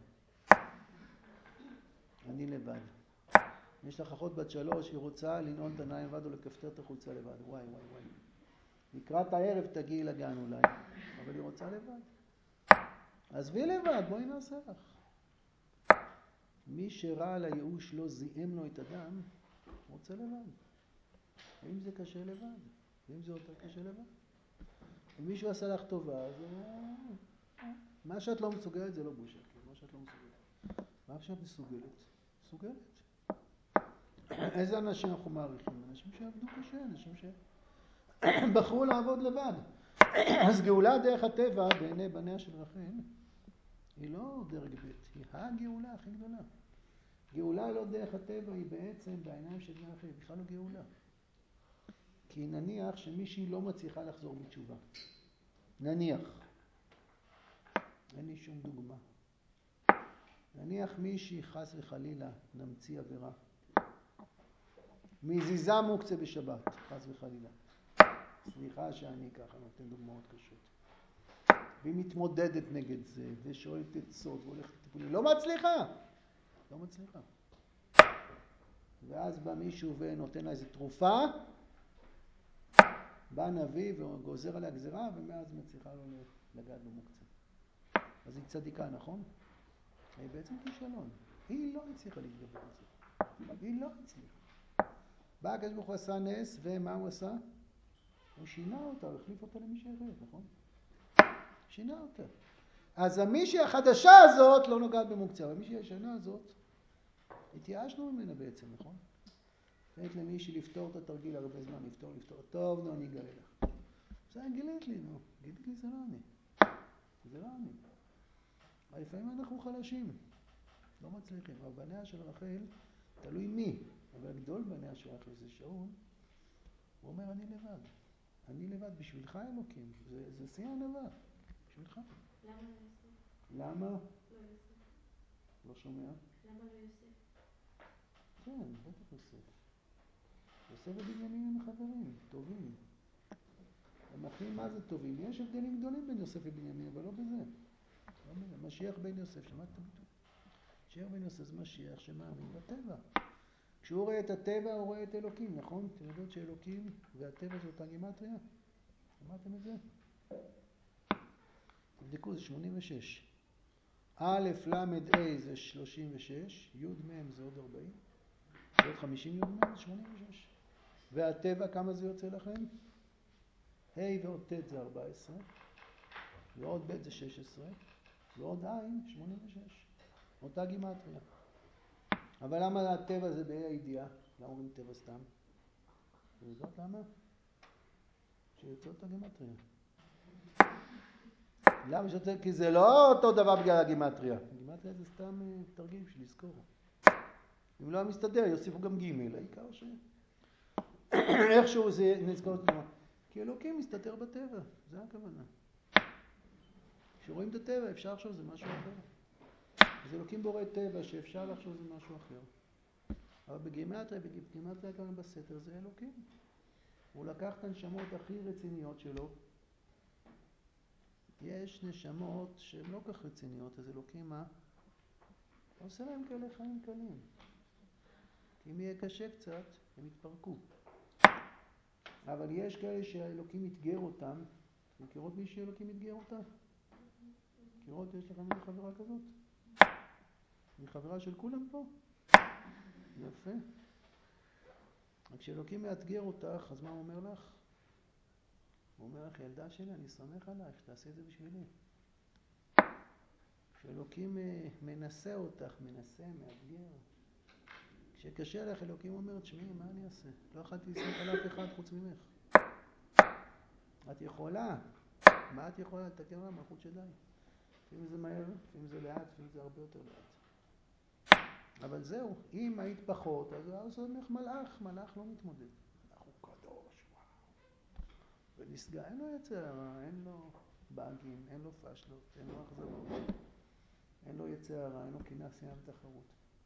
אני לבד. יש לך אחות בת שלוש, היא רוצה לנעול את העיניים לבד או לכפתר את החולצה לבד. וואי, וואי, וואי. לקראת הערב תגיעי לגן אולי, אבל היא רוצה לבד. עזבי לבד, בואי נעשה לך. מי שראה על הייאוש לא זיהם לו את הדם, רוצה לבד. ואם זה קשה לבד, ואם זה יותר קשה לבד. אם מישהו עשה לך טובה, אז מה שאת לא מסוגלת זה לא בושה, מה שאת לא מסוגלת. מה שאת מסוגלת? מסוגלת. איזה אנשים אנחנו מעריכים? אנשים שעבדו קשה, אנשים שבחרו לעבוד לבד. אז גאולה דרך הטבע בעיני בניה של רחל היא לא דרג ב', היא הגאולה הכי גדולה. גאולה לא דרך הטבע, היא בעצם בעיניים של בני רחל, היא בכלל לא גאולה. כי נניח שמישהי לא מצליחה לחזור בתשובה. נניח. אין לי שום דוגמה. נניח מישהי חס וחלילה נמציא עבירה. מזיזה מוקצה בשבת, חס וחלילה. סליחה שאני ככה נותן דוגמאות קשות. והיא מתמודדת נגד זה, ושואלת עצות, והולכת לטיפולים. לא מצליחה! לא מצליחה. ואז בא מישהו ונותן לה איזו תרופה, בא נביא וגוזר עליה גזירה, ומאז מצליחה לו לגעת במוקצה. אז היא צדיקה, נכון? היא בעצם כישלון. היא לא הצליחה להתגבר על זה. היא לא הצליחה. בא הקדוש ברוך הוא עשה נס, ומה הוא עשה? הוא שינה אותה, הוא החליף אותה למישהי אחרת, נכון? שינה אותה. אז המישהי החדשה הזאת לא נוגעת במוקצה, אבל המישהי הישנה הזאת, התייאשנו ממנה בעצם, נכון? נתת למישהי לפתור את התרגיל הרבה זמן, לפתור, לפתור. טוב, נו, אני אגלה לך. זה גילית לי, נו. גילית לי, זה לא אני. זה לא אני. אבל לפעמים אנחנו חלשים. לא מצליחים. אבל בניה של רחל, תלוי מי. אבל גדול בניה של רחל זה שאול. הוא אומר, אני לבד. אני לבד, בשבילך אלוקים. זה, זה שיא הענווה. בשבילך. למה לא יוסף? למה? לא יוסף. לא שומע? למה לא יוסף? כן, בטח יוסף. יוסף ובנימין הם חברים, טובים. הם אחים מה זה טובים? יש הבדלים גדולים בין יוסף ובנימין, אבל לא בזה. לא בזה. משיח בן יוסף, שמעת את הביטוי? משיח בן יוסף זה משיח שמאמין בטבע. כשהוא רואה את הטבע, הוא רואה את אלוקים, נכון? אתם יודעות שאלוקים והטבע זה אותה גימטריה? שמעתם את זה? תבדקו, זה שמונים ושש. א', ל', A זה שלושים ושש, י', מ' זה עוד ארבעים, ועוד חמישים י', מ' זה שמונים ושש. והטבע, כמה זה יוצא לכם? ה' ועוד ט' זה ארבע עשרה, ועוד ב' זה שש עשרה, ועוד ע' שמונים ושש. אותה גימטריה. אבל למה הטבע זה בה"א הידיעה? למה אומרים טבע סתם? אתם יודעות למה? שיוצא אותה גימטריה. למה שיוצא? כי זה לא אותו דבר בגלל הגימטריה. הגימטריה זה סתם תרגיל בשביל לזכור. אם לא היה מסתדר, יוסיפו גם ג', העיקר ש... איכשהו זה נזכור את מה. כי אלוקים מסתתר בטבע, זה הכוונה. כשרואים את הטבע אפשר לחשוב זה משהו אחר. אז אלוקים בורא טבע שאפשר לחשוב זה משהו אחר. אבל בגימטריה, בגימטריה כאן בסתר זה אלוקים. הוא לקח את הנשמות הכי רציניות שלו. יש נשמות שהן לא כך רציניות, אז אלוקים מה? עושה להם כאלה חיים קלים. כי אם יהיה קשה קצת, הם יתפרקו. אבל יש כאלה שהאלוקים יתגר אותם. מכירות מי שאלוקים יתגר אותה? מכירות, יש לכם איזה חברה כזאת? היא חברה של כולם פה? יפה. כשאלוקים מאתגר אותך, אז מה הוא אומר לך? הוא אומר לך, ילדה שלי, אני סומך עלייך, שתעשי את זה בשבילי. כשאלוקים מנסה אותך, מנסה, מאתגר. כשקשה לך, אלוקים אומר, תשמעי, מה אני אעשה? לא יכולתי לסמוך על אף אחד חוץ ממך. את יכולה. מה את יכולה? לתקן לה מלכות שדי. לפעמים זה מהר, לפעמים זה לאט, לפעמים זה הרבה יותר לאט. אבל זהו, אם היית פחות, אז הוא עושה ממך מלאך, מלאך לא מתמודד. מלאך הוא קדוש, וואו. ונסגר, אין לו יצר הרע, אין לו באגים, אין לו פשלות, אין לו אכזבות, אין לו יצר הרע, אין לו קנאה, שנאה ותחרות.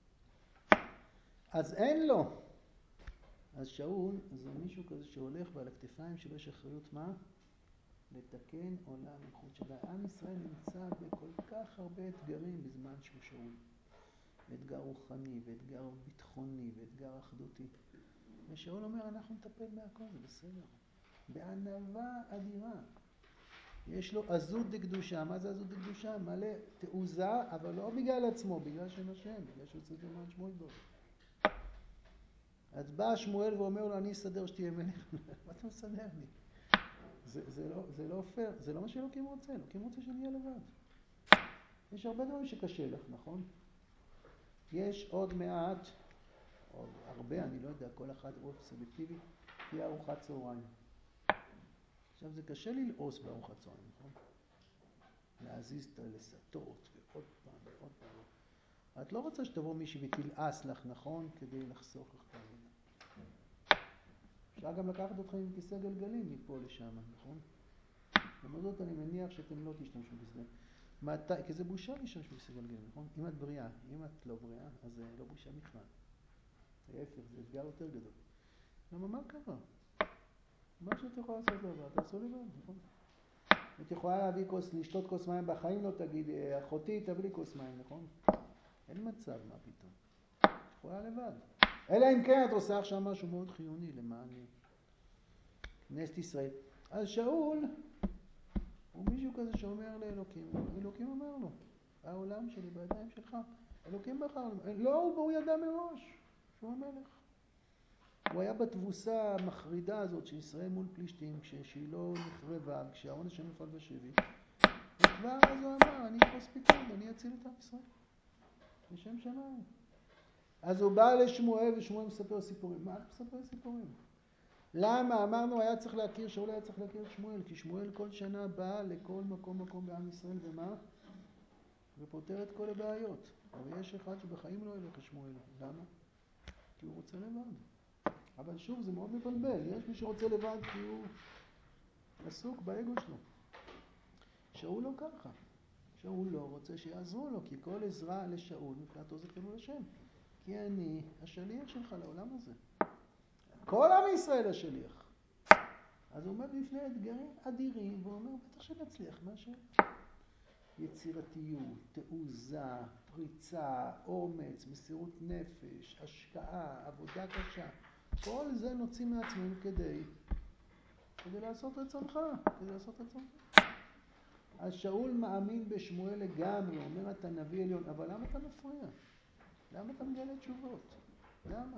אז אין לו. אז שאול זה מישהו כזה שהולך ועל הכתפיים שלו יש אחריות מה? לתקן עולם מלכות שדי. עם ישראל נמצא בכל כך הרבה אתגרים בזמן שהוא שאול. אתגר רוחני, ואתגר ביטחוני, ואתגר אחדותי. ושאול אומר, אנחנו נטפל בהכל, זה בסדר. בענווה אדירה. יש לו עזות דקדושה. מה זה עזות דקדושה? מלא תעוזה, אבל לא בגלל עצמו, בגלל שם השם, בגלל שהוא צריך למען שמו יתברך. אז בא שמואל ואומר לו, אני אסדר שתהיה מלך. מה אתה מסדר לי? זה, זה, לא, זה לא פייר, זה לא מה שאלוקים רוצה, אלוקים רוצה שנהיה לבד. יש הרבה דברים שקשה לך, נכון? יש עוד מעט, עוד הרבה, אני לא יודע, כל אחד עוד סלקטיבי, תהיה ארוחת צהריים. עכשיו זה קשה ללעוס בארוחת צהריים, נכון? להזיז את הלסתות ועוד פעם ועוד פעם. את לא רוצה שתבוא מישהי ותלעס לך, נכון? כדי לחסוך לך את העבודה. אפשר גם לקחת אתכם עם כיסא גלגלים מפה לשם, נכון? במודות אני מניח שאתם לא תשתמשו בזה. מתי, כי זה בושה להשתמש בכיסא גלגלים, נכון? אם את בריאה, אם את לא בריאה, אז זה לא בושה בכלל. להפך, זה אתגר יותר גדול. למה מה קרה? מה שאת יכולה לעשות לבד, תעשו לבד, נכון? את יכולה להביא כוס, לשתות כוס מים, בחיים לא תגיד, אחותי תביא לי כוס מים, נכון? אין מצב, מה פתאום? את יכולה לבד. אלא אם כן את עושה עכשיו משהו מאוד חיוני למען כנסת ישראל. אז שאול הוא מישהו כזה שאומר לאלוקים, אלוקים אומר לו, העולם שלי בידיים שלך. אלוקים בחר, לא, הוא ידע מראש שהוא המלך. הוא היה בתבוסה המחרידה הזאת של ישראל מול פלישתים, כשהיא לא נחרבה, כשהעון השם נפל בשבי. וכבר אז הוא אמר, אני אתפוס פיקוד, אני אציל את עם ישראל. בשם שמיים. אז הוא בא לשמואל, ושמואל מספר סיפורים. מה אתה מספר סיפורים? למה? אמרנו, היה צריך להכיר, שאול היה צריך להכיר את שמואל, כי שמואל כל שנה בא לכל מקום מקום בעם ישראל, ומה? ופותר את כל הבעיות. אבל יש אחד שבחיים לא ילך לשמואל. למה? כי הוא רוצה לבד. אבל שוב, זה מאוד מבלבל. יש מי שרוצה לבד כי הוא עסוק באגו שלו. שאול לא ככה. שאול לא רוצה שיעזרו לו, כי כל עזרה לשאול מבחינתו זה חילול השם. כי אני השליח שלך לעולם הזה. כל עם ישראל השליח. אז הוא עומד בפני אתגרים אדירים, והוא אומר, בטח שנצליח, מה השאלה? יצירתיות, תעוזה, פריצה, אומץ, מסירות נפש, השקעה, עבודה קשה. כל זה נוציא מעצמנו כדי, כדי לעשות רצונך, כדי לעשות רצונך. אז שאול מאמין בשמואל לגמרי, הוא אומר, אתה נביא עליון, אבל למה אתה מפריע? למה אתה מגלה תשובות? למה?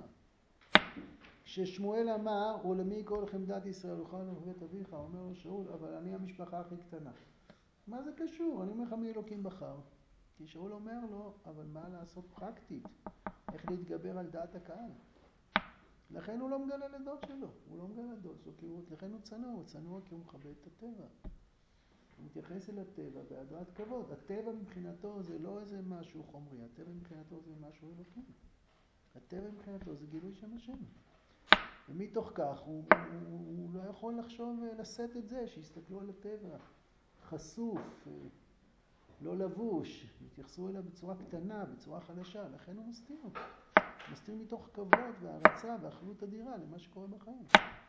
כששמואל אמר, ולמי כל חמדת ישראל אוכל לבית אביך, אומר לו שאול, אבל אני המשפחה הכי קטנה. מה זה קשור? אני אומר לך מי אלוקים בחר. כי שאול אומר לו, אבל מה לעשות פרקטית? איך להתגבר על דעת הקהל? לכן הוא לא מגלה לדוד שלו. הוא לא מגלה לדוד שלו, כי הוא, לכן הוא צנוע. הוא צנוע כי הוא מכבד את הטבע. הוא מתייחס אל הטבע בהדרת כבוד. הטבע מבחינתו זה לא איזה משהו חומרי. הטבע מבחינתו זה משהו אלוקי. הטבע מבחינתו זה גילוי שם השם. ומתוך כך הוא, הוא, הוא, הוא לא יכול לחשוב לשאת את זה, שיסתכלו על הטבע. חשוף, לא לבוש, התייחסו אליו בצורה קטנה, בצורה חלשה, לכן הוא מסתיר. מסתיר מתוך כבוד והרצה ואחריות אדירה למה שקורה בחיים.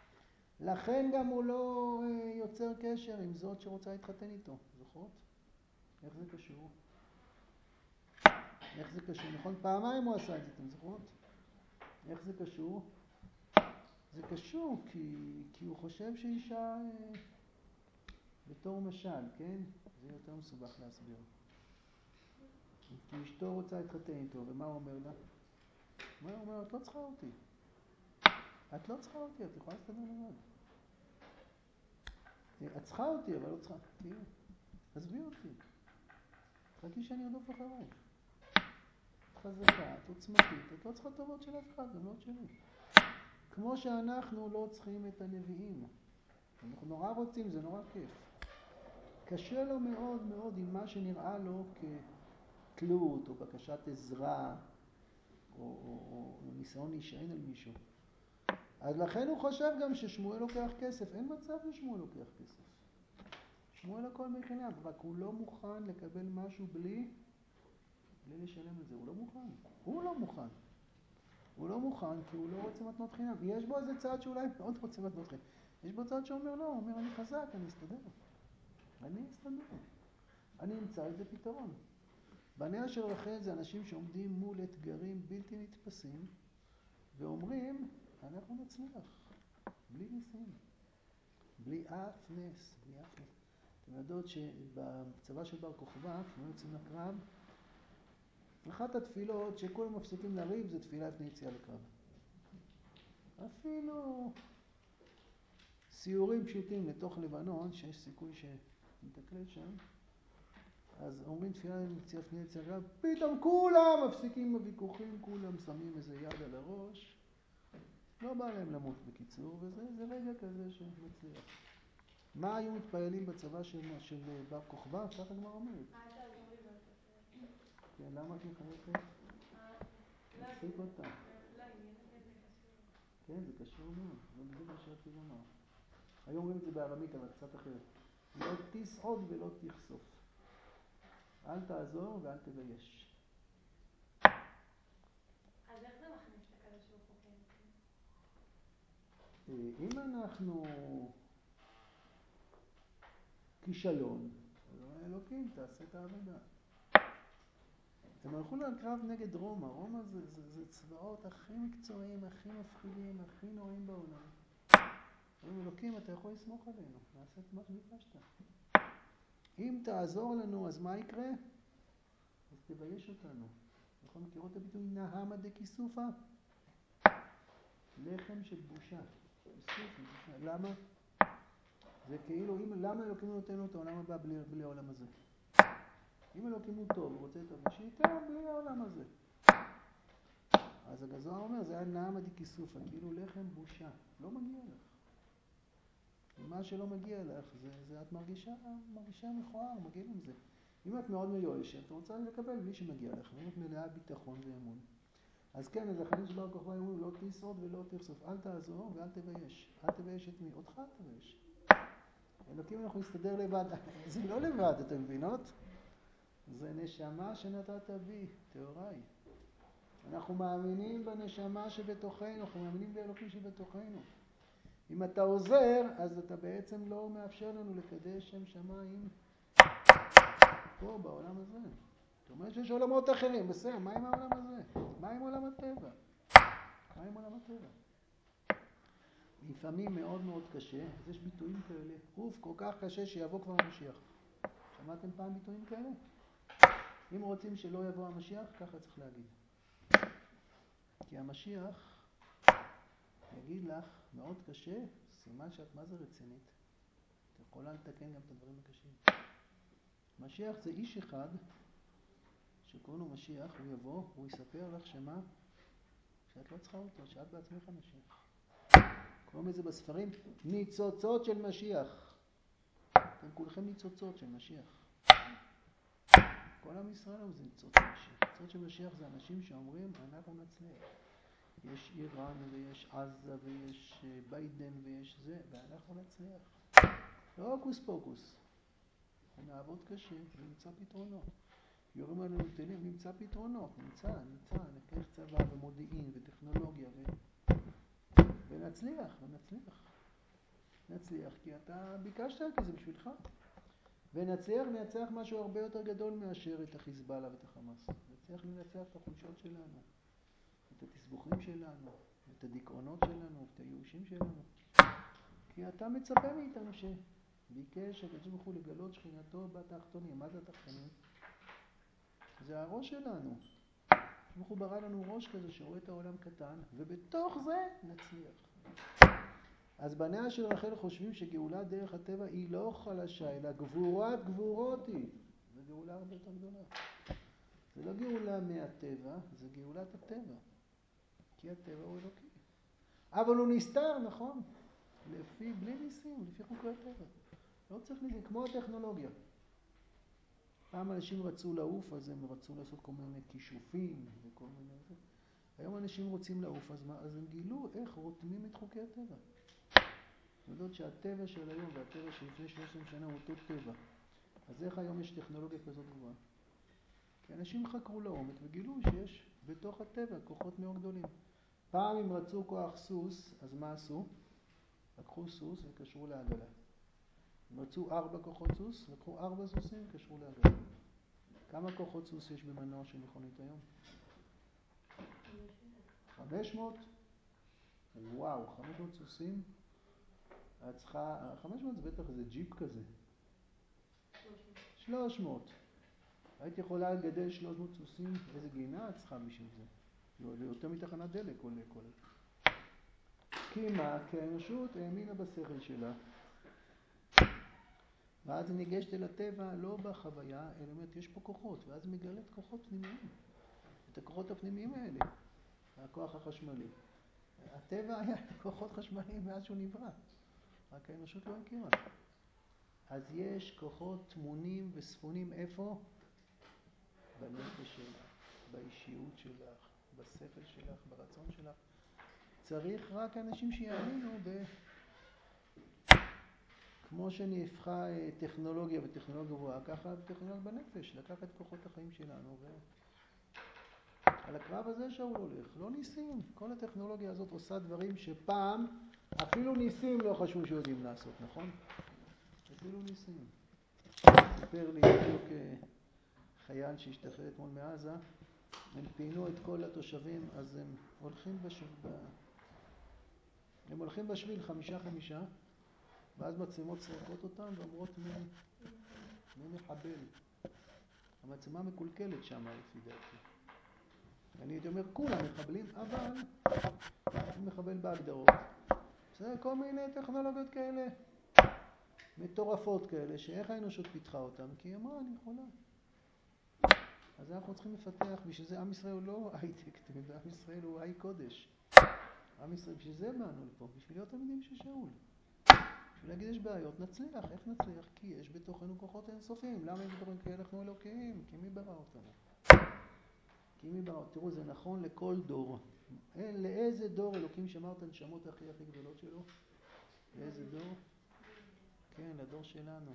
לכן גם הוא לא יוצר קשר עם זאת שרוצה להתחתן איתו, זוכרות? איך זה קשור? איך זה קשור? נכון? פעמיים הוא עשה את זה, אתם זוכרות? איך זה קשור? זה קשור כי, כי הוא חושב שאישה בתור משל, כן? זה יותר מסובך להסביר. כי אשתו רוצה להתחתן איתו, ומה הוא אומר לה? מה הוא אומר? את לא צריכה אותי. את לא צריכה אותי, את יכולה להסתדר לבד. את צריכה אותי, אבל לא צריכה, כאילו, עזבי אותי. חכי שאני ארדוף אחריי. חזקה, את עוצמתית, את לא צריכה טובות של אף אחד, גם לא שלי. כמו שאנחנו לא צריכים את הנביאים. אנחנו נורא רוצים, זה נורא כיף. קשה לו מאוד מאוד עם מה שנראה לו כתלות או בקשת עזרה או, או, או, או ניסיון להישען על מישהו. אז לכן הוא חושב גם ששמואל לוקח כסף. אין מצב ששמואל לוקח כסף. שמואל הכל מחינם, רק הוא לא מוכן לקבל משהו בלי, בלי לשלם את זה. הוא לא מוכן. הוא לא מוכן. הוא לא מוכן כי הוא לא רוצה מתנות חינם. יש בו איזה צד שאולי מאוד רוצה מתנות חינם. יש בו צד שאומר לא, הוא אומר אני חזק, אני אסתדר. אני אסתדר. אני אמצא איזה פתרון. בניה של רחל זה אנשים שעומדים מול אתגרים בלתי נתפסים ואומרים אנחנו נצליח. בלי ניסים. בלי אף נס. בלי אף נס. אתם יודעות שבצבא של בר כוכבא, כשהם יוצאים לקרב, אחת התפילות שכולם מפסיקים לריב זה תפילה לפני יציאה לקרב. אפילו סיורים פשוטים לתוך לבנון, שיש סיכוי שנתקלט שם, אז אומרים תפילה לפני יציאה לקרב, פתאום כולם מפסיקים בוויכוחים, כולם שמים איזה יד על הראש, לא בא להם למות בקיצור, וזה זה רגע כזה שמצליח. מה היו מתפעלים בצבא של, של בר כוכבא? ככה כבר אומרת. אה, תעזור לי ואל תפריע. כן, למה את מחייכת? אה, לא, תפסיק כי- אותה. לא, עניין אותי, זה קשור. כן, זה קשור מאוד. זה בדיוק מה שרציתי לומר. היום אומרים את זה בארמית, אבל קצת אחרת. לא תסעוד ולא תחשוף. אל תעזור ואל תבייש. אז איך זה מכניס לקדוש ברוך הוא כן? אה, אם אנחנו כישלון, אז אומר אלוקים, תעשה את העבודה. הם הלכו לקרב נגד רומא. רומא זה, זה, זה צבאות הכי מקצועיים, הכי מפחידים, הכי נוראים בעולם. אומרים אלוקים, אתה יכול לסמוך עלינו, נעשה את מה שביקשת. אם תעזור לנו, אז מה יקרה? אז תבייש אותנו. נכון, מכירות את הביטוי נהמה דקיסופה? לחם של בושה. כיסוף, בושה. למה? זה כאילו, אם, למה אלוקים נותן לו את העולם הבא בלי, בלי העולם הזה? אם אלוקים הוא טוב, הוא רוצה את טוב, שייתן בלי העולם הזה. אז הגזוהר אומר, זה היה נהמה דקיסופה, כאילו לחם בושה. לא מגיע לך. מה שלא מגיע לך, זה, זה את מרגישה, מרגישה מכוער, מגיע עם זה. אם את מאוד מיואשת, את רוצה לקבל בלי שמגיע לך, ואם את מלאה ביטחון ואמון. אז כן, אז החיים של בר כוכבא אומרים, לא תשרוד ולא תחשוף, אל תעזור ואל תבייש. אל תבייש את מי? אותך אל תבייש. אלוקים אנחנו נסתדר לבד. זה לא לבד, אתם מבינות? זה נשמה שנתת בי, תאוריי. אנחנו מאמינים בנשמה שבתוכנו, אנחנו מאמינים באלוקים שבתוכנו. אם אתה עוזר, אז אתה בעצם לא מאפשר לנו לקדש שם שמיים פה, בעולם הזה. זאת אומרת שיש עולמות אחרים, בסדר, מה עם העולם הזה? מה עם עולם הטבע? מה עם עולם הטבע? לפעמים מאוד מאוד קשה, אז יש ביטויים כאלה, אוף, כל כך קשה שיבוא כבר המשיח. שמעתם פעם ביטויים כאלה? אם רוצים שלא יבוא המשיח, ככה צריך להגיד. כי המשיח יגיד לך, מאוד קשה, סימן שאת מה זה רצינית. את יכולה לתקן גם את הדברים הקשים. משיח זה איש אחד, שקוראים לו משיח, הוא יבוא, הוא יספר לך שמה? שאת לא צריכה אותו, שאת בעצמך משיח. קוראים לזה בספרים, ניצוצות של משיח. אתם כולכם ניצוצות של משיח. כל עם ישראל הוא זה ניצוץ של משיח. ניצוץ של משיח זה אנשים שאומרים, אנחנו נצליח. יש איראן ויש עזה ויש ביידן ויש זה, ואנחנו נצליח. לא קוס פוקוס. אנחנו נעבוד קשה ונמצא פתרונות. יורים עלינו טילים, נמצא פתרונות, נמצא, נמצא, נקח צבא ומודיעין וטכנולוגיה ו... ונצליח, ונצליח. נצליח, כי אתה ביקשת, כי זה בשבילך. ונצליח לנצח משהו הרבה יותר גדול מאשר את החיזבאללה ואת החמאס. נצליח לנצח את החולשות שלנו, את התסבוכים שלנו, את הדיכאונות שלנו, את הייאושים שלנו. כי אתה מצפה מאיתנו שביקש הקדוש ברוך הוא לגלות שכינתו בתחתונים. מה זה התחתונים? זה הראש שלנו. אנחנו ברא לנו ראש כזה שרואה את העולם קטן, ובתוך זה נצליח. אז בניה של רחל חושבים שגאולה דרך הטבע היא לא חלשה, אלא גבורת גבורות היא. זו גאולה הרבה יותר גדולה. זה לא גאולה מהטבע, זה גאולת הטבע. כי הטבע הוא אלוקי. אבל הוא נסתר, נכון? לפי, בלי ניסים, לפי חוקי הטבע. לא צריך ניסים, כמו הטכנולוגיה. פעם אנשים רצו לעוף, אז הם רצו לעשות כל מיני כישופים וכל מיני זה. היום אנשים רוצים לעוף, אז, מה, אז הם גילו איך רותמים את חוקי הטבע. זאת אומרת שהטבע של היום והטבע שלפני שלוש עשרה שנה הוא אותו טבע. אז איך היום יש טכנולוגיה כזאת גבוהה? כי אנשים חקרו לעומק וגילו שיש בתוך הטבע כוחות מאוד גדולים. פעם אם רצו כוח סוס, אז מה עשו? לקחו סוס וקשרו לעגלה. אם רצו ארבע כוחות סוס, לקחו ארבע סוסים וקשרו לעגלה. כמה כוחות סוס יש במנוע של מכונית היום? חמש מאות? וואו, חמש מאות סוסים? את צריכה, חמש מאות זה בטח זה ג'יפ כזה. שלוש מאות. היית יכולה לגדל שלוש מאות סוסים, איזה גינה את צריכה בשביל זה? לא, יותר מתחנת דלק עולה כל זה. כי מה? כי האנושות האמינה בשכל שלה. ואז היא ניגשת אל הטבע לא בחוויה, אלא אומרת, יש פה כוחות, ואז היא מגלת כוחות פנימיים. את הכוחות הפנימיים האלה, הכוח החשמלי. הטבע היה כוחות חשמליים מאז שהוא נברא, רק האנושות לא הכירה. אז יש כוחות תמונים וספונים איפה? בנפש שלך, באישיות שלך, בשכל שלך, ברצון שלך. צריך רק אנשים שיאמינו ב... כמו שנהפכה טכנולוגיה וטכנולוגיה גבוהה, ככה טכנולוגיה בנפש, לקחת את כוחות החיים שלנו. ו... על הקרב הזה שאול הולך, לא ניסים. כל הטכנולוגיה הזאת עושה דברים שפעם אפילו ניסים לא חשבו שיודעים לעשות, נכון? אפילו ניסים. סיפר לי בדיוק חייל שהשתחרר אתמול מעזה, הם פינו את כל התושבים, אז הם הולכים בשביל, הם הולכים בשביל חמישה חמישה, ואז מצלמות סרקות אותם ואומרות מי, מי מחבל. המצלמה מקולקלת שם לפי דעתי. אני הייתי אומר כולם מחבלים, אבל הוא מחבל בהגדרות. זה כל מיני טכנולוגיות כאלה, מטורפות כאלה, שאיך האנושות פיתחה אותם? כי היא אמרה, אני יכולה. אז אנחנו צריכים לפתח, בשביל זה עם ישראל הוא לא הייטק, עם ישראל הוא היי קודש. עם ישראל, בשביל זה באנו לפה, בשביל להיות תלמידים של שאול. בשביל להגיד יש בעיות, נצליח. איך נצליח? כי יש בתוכנו כוחות אינסופיים. למה יש בתוכנו? כי אנחנו אלוקיים, כי מי ברא אותנו? כי מי ברא אותנו? תראו, זה נכון לכל דור. לאיזה דור אלוקים שמר את הנשמות הכי הכי גדולות שלו? לאיזה דור? כן, לדור שלנו.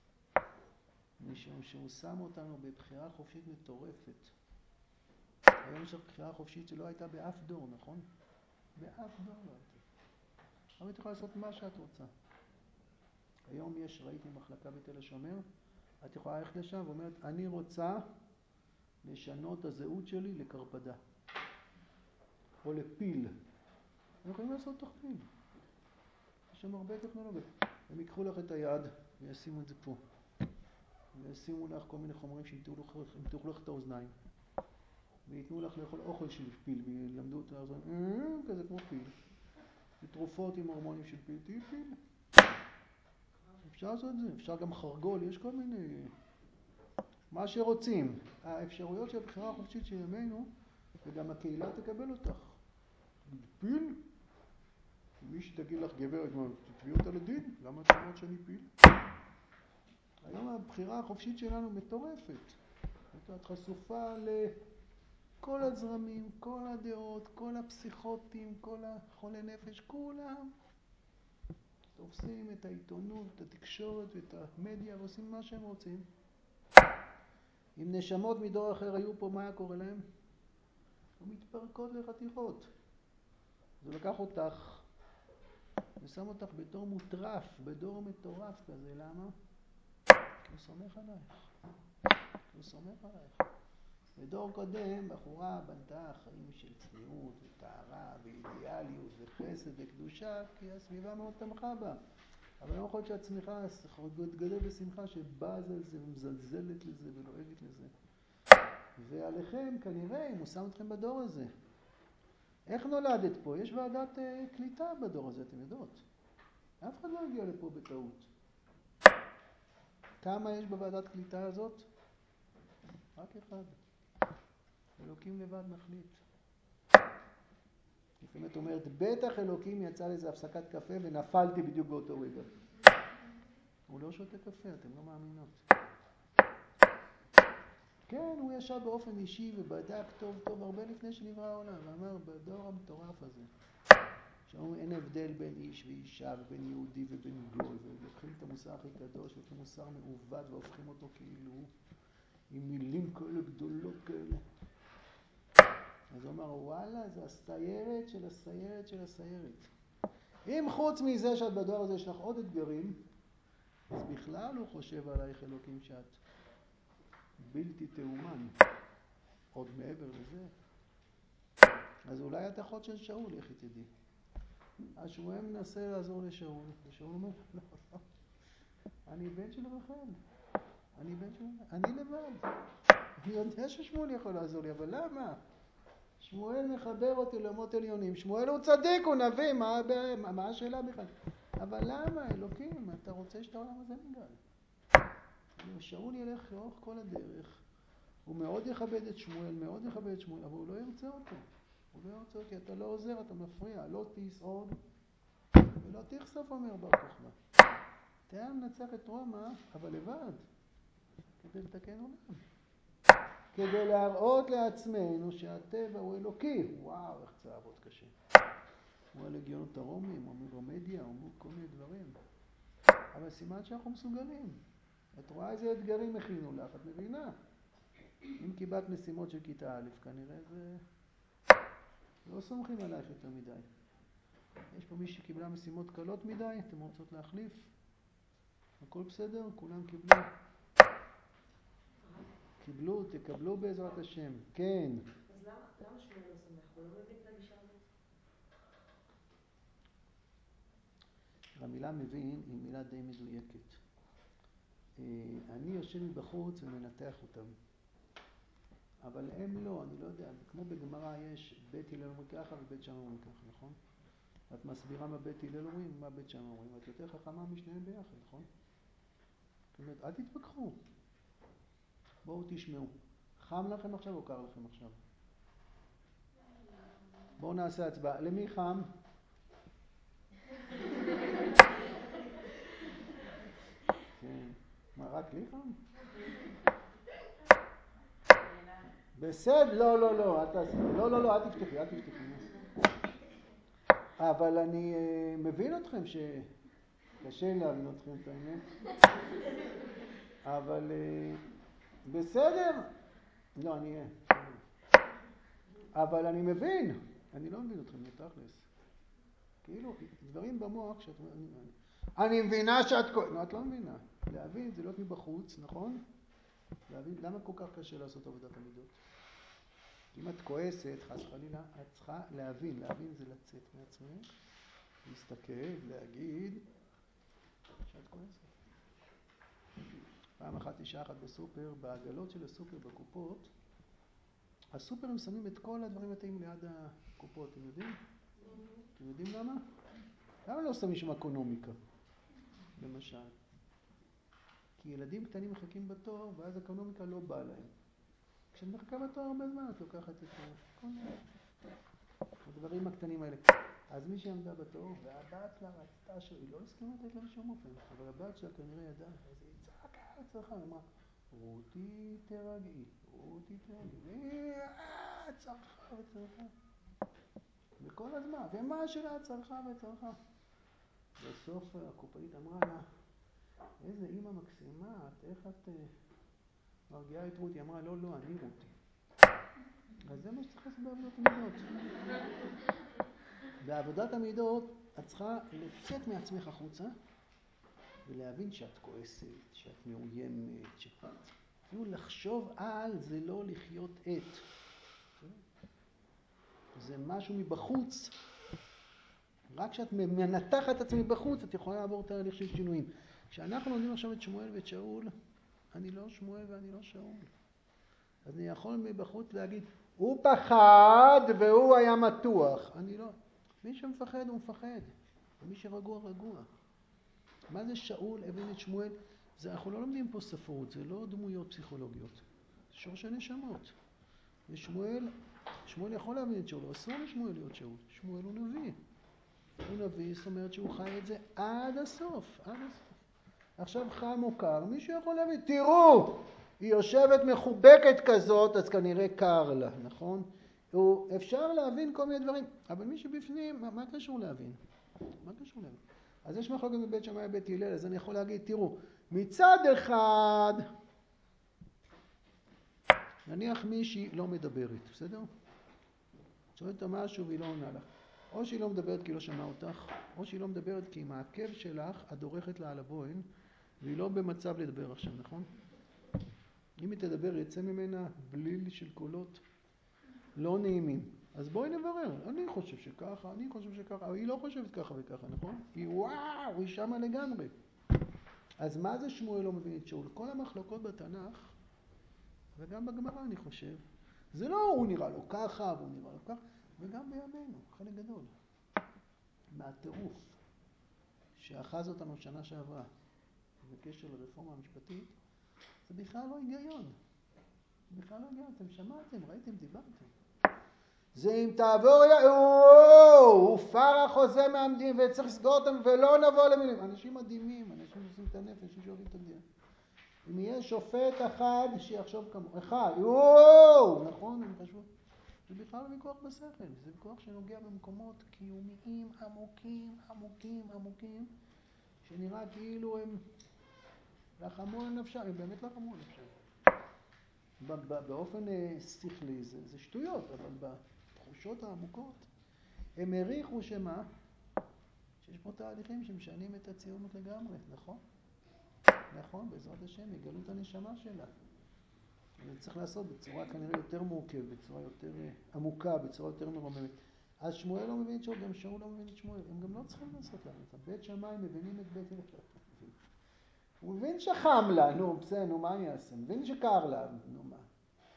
משום שהוא שם אותנו בבחירה חופשית מטורפת. היום יש לך בחירה חופשית שלא הייתה באף דור, נכון? באף דור לא הייתה. אבל את יכולה לעשות מה שאת רוצה. היום יש, ראיתי מחלקה בתל השומר, את יכולה ללכת לשם ואומרת, אני רוצה לשנות את הזהות שלי לקרפדה. או לפיל. הם יכולים לעשות תוך פיל. יש שם הרבה טכנולוגיות. הם ייקחו לך את היד וישימו את זה פה. וישימו לך כל מיני חומרים שימתחו לך את האוזניים. ויתנו לך לאכול אוכל של פיל, וילמדו אותה האוזניים, כזה כמו פיל. ותרופות עם הורמונים של פיל, תהי פיל. אפשר לעשות את זה, אפשר גם חרגול, יש כל מיני... מה שרוצים. האפשרויות של הבחירה החופשית של ימינו, וגם הקהילה תקבל אותך. פיל? מי שתגיד לך גברת, תתביאו אותה לדין? למה את אומרת שאני פיל? היום הבחירה החופשית שלנו מטורפת. את חשופה לכל הזרמים, כל הדעות, כל הפסיכוטים, כל החולי נפש, כולם תופסים את העיתונות, את התקשורת ואת המדיה ועושים מה שהם רוצים. אם נשמות מדור אחר היו פה, מה היה קורה להם? הם מתפרקות לחתיכות. זה לקח אותך ושם אותך בתור מוטרף, בדור מטורף כזה. למה? כי הוא סומך עלייך. כי הוא סומך עלייך. בדור קודם בחורה בנתה חיים של צניעות וטהרה ואידיאליות וחסד וקדושה, כי הסביבה מאוד תמכה בה. אבל לא יכול להיות שהצמיחה גדלה בשמחה שבזה לזה ומזלזלת לזה ולועגת לזה. ועליכם כנראה אם הוא שם אתכם בדור הזה. איך נולדת פה? יש ועדת uh, קליטה בדור הזה, אתם יודעות. אף אחד לא הגיע לפה בטעות. כמה יש בוועדת קליטה הזאת? רק אחד. אלוקים לבד מחליט. לפעמים את אומרת, בטח אלוקים יצא לאיזה הפסקת קפה ונפלתי בדיוק באותו רגע. הוא לא שותה קפה, אתם לא מאמינות. כן, הוא ישב באופן אישי ובדק טוב טוב הרבה לפני שנברא העולם, ואמר, בדור המטורף הזה, שאומרים אין הבדל בין איש ואישה ובין יהודי ובין גוי, ולוקחים את המוסר הכי קדוש ולוקחים מוסר מעובד והופכים אותו כאילו עם מילים כאלה גדולות כאלה. אז הוא אמר, וואלה, זה הסיירת של הסיירת של הסיירת. אם חוץ מזה שאת בדור הזה יש לך עוד אתגרים, אז בכלל הוא חושב עלייך אלוקים שאת בלתי תאומן. עוד מעבר לזה. אז אולי את אחות של שאול, איך תדעי. אז שמואל מנסה לעזור לשאול, ושאול אומר, לא, לא, אני בן של רחל. אני בן של רחל. אני לבד. אני יודע ששמואל יכול לעזור לי, אבל למה? שמואל מחבר אותי לעולמות עליונים. שמואל הוא צדיק, הוא נביא, מה, מה השאלה בכלל? אבל למה, אלוקים, אתה רוצה שאת העולם הזה נגל? שאול ילך לאורך כל הדרך. הוא מאוד יכבד את שמואל, מאוד יכבד את שמואל, אבל הוא לא ירצה אותו. הוא לא ירצה אותו, כי אתה לא עוזר, אתה מפריע. לא תסעוד ולא תחשוף, אומר בר כוכבא. תהיה מנצח את רומא, אבל לבד, כדי לתקן עולם. כדי להראות לעצמנו שהטבע הוא אלוקי. וואו, איך צריך לעבוד קשה. הוא הלגיונות הרומים, הוא מירומדיה, הוא כל מיני דברים. אבל סימן שאנחנו מסוגלים. את רואה איזה אתגרים הכינו לך, את מבינה? אם קיבלת משימות של כיתה א', כנראה זה... לא סומכים עלייך יותר מדי. יש פה מי שקיבלה משימות קלות מדי, אתם רוצות להחליף? הכל בסדר? כולם קיבלו? קיבלו, תקבלו בעזרת השם. כן. אז למה, למה שמואל לא שמח? הוא לא מבין את הגישה הזאת? המילה מבין היא מילה די מדויקת. אני יושב מבחוץ ומנתח אותם. אבל הם לא, אני לא יודע, כמו בגמרא יש בית הלל אומרים ככה ובית שם אומרים ככה, נכון? את מסבירה מה בית הלל אומרים, מה בית שם אומרים, את יותר חכמה משניהם ביחד, נכון? זאת אומרת, אל תתפקחו. בואו תשמעו. חם לכם עכשיו או קר לכם עכשיו? בואו נעשה הצבעה. למי חם? כן. מה, רק לי חם? בסדר, לא, לא, לא, לא, לא, לא, אל תפתחי, אל תפתחי. אבל אני מבין אתכם שקשה להבין אתכם את האמת. אבל בסדר. לא, אני אהיה. אבל אני מבין. אני לא מבין אתכם, תכלס. כאילו, דברים במוח שאת אומרת, אני מבינה שאת... לא, את לא מבינה. להבין זה להיות מבחוץ, נכון? להבין, למה כל כך קשה לעשות עבודת המידות? אם את כועסת, חס חלילה, את צריכה להבין. להבין זה לצאת מעצמך, להסתכל, להגיד שאת כועסת. פעם אחת אישה אחת בסופר, בעגלות של הסופר בקופות, הסופרים שמים את כל הדברים הטעים ליד הקופות, אתם יודעים? אתם יודעים למה? למה לא שמים שם אקונומיקה? למשל. כי ילדים קטנים מחכים בתור, ואז אקונומיקה לא באה להם. כשאת מחכה בתור הרבה זמן, את לוקחת את כל הדברים הקטנים האלה. אז מי שעמדה בתור, והבת שלה רצתה שהיא לא הסכימה לתת לה בשום אופן, אבל הבת שלה כנראה ידעה, אז היא צעקה לצרכה, היא אמרה, רותי תרגעי, רותי תרגעי, והיא צרכה וצרכה. וכל הזמן, ומה שלה צרכה וצרכה. בסוף הקופאית אמרה לה, איזה אימא מקסימה, את, איך את מרגיעה את רותי? אמרה, לא, לא, אני רותי. אז זה מה שצריך לעשות בעבודת המידות. בעבודת המידות את צריכה לצאת מעצמך החוצה ולהבין שאת כועסת, שאת מאוימת, אפילו לחשוב על זה לא לחיות את. זה משהו מבחוץ. רק כשאת מנתחת את עצמי בחוץ, את יכולה לעבור תהליך של שינויים. כשאנחנו לומדים עכשיו את שמואל ואת שאול, אני לא שמואל ואני לא שאול. אז אני יכול מבחוץ להגיד, הוא פחד והוא היה מתוח. אני לא. מי שמפחד הוא מפחד. מי שרגוע רגוע. מה זה שאול הבין את שמואל? זה, אנחנו לא לומדים פה ספרות, זה לא דמויות פסיכולוגיות. זה שורש הנשמות. ושמואל, שמואל יכול להבין את שאול, אסור לשמואל להיות שאול. שמואל הוא נביא. הוא נביא, זאת אומרת שהוא חי את זה עד הסוף, עד הסוף. עכשיו חי מוכר, מישהו יכול להבין, תראו, היא יושבת מחובקת כזאת, אז כנראה קר לה, נכון? הוא, אפשר להבין כל מיני דברים, אבל מי שבפנים, מה, מה קשור להבין? מה קשור להבין? אז יש מחלוקת בבית שמאי ובית הלל, אז אני יכול להגיד, תראו, מצד אחד, נניח מישהי לא מדברת, בסדר? שואלת אותה משהו והיא לא עונה לך. או שהיא לא מדברת כי לא שמעה אותך, או שהיא לא מדברת כי עם העקב שלך, את דורכת לה על הבוהן, והיא לא במצב לדבר עכשיו, נכון? אם היא תדבר, יצא ממנה בליל של קולות לא נעימים. אז בואי נברר. אני חושב שככה, אני חושב שככה, אבל היא לא חושבת ככה וככה, נכון? היא וואו, היא שמה לגמרי. אז מה זה שמואל לא מבין את שאול? כל המחלוקות בתנ"ך, וגם בגמרא אני חושב, זה לא הוא נראה לו ככה והוא נראה לו ככה, וגם בימינו, חלק גדול. מהטירוף שאחז אותנו שנה שעברה בקשר לרפורמה המשפטית, זה בכלל לא היגיון. זה בכלל לא היגיון. אתם שמעתם, ראיתם, דיברתם. זה אם תעבור, וואו, הופר החוזה מהמדינה וצריך לסגור אותם ולא נבוא למילים. אנשים מדהימים, אנשים עושים את הנפש, אנשים שאוהבים את המדינה. אם יהיה שופט אחד שיחשוב כמו, אחד, וואו, נכון, אני חשוב. זה בכלל ויכוח בשכל, זה ויכוח שנוגע במקומות קיומיים עמוקים, עמוקים, עמוקים, שנראה כאילו הם לחמו על נפשם, הם באמת לחמו על נפשם. באופן שכלי זה, זה שטויות, אבל בתחושות העמוקות הם העריכו שמה? שיש פה תהליכים שמשנים את הציונות לגמרי, נכון? נכון, בעזרת השם, יגלו את הנשמה שלה. זה צריך לעשות בצורה כנראה יותר מורכבת, בצורה יותר עמוקה, בצורה יותר מרוממת. אז שמואל לא מבין את שאול, גם שאול לא מבין את שמואל. הם גם לא צריכים לעשות להם אותם. בית שמאי מבינים את בית הלל. הוא מבין שחם לה, נו, בסדר, נו, מה אני אעשה? מבין שקר לה, נו, מה?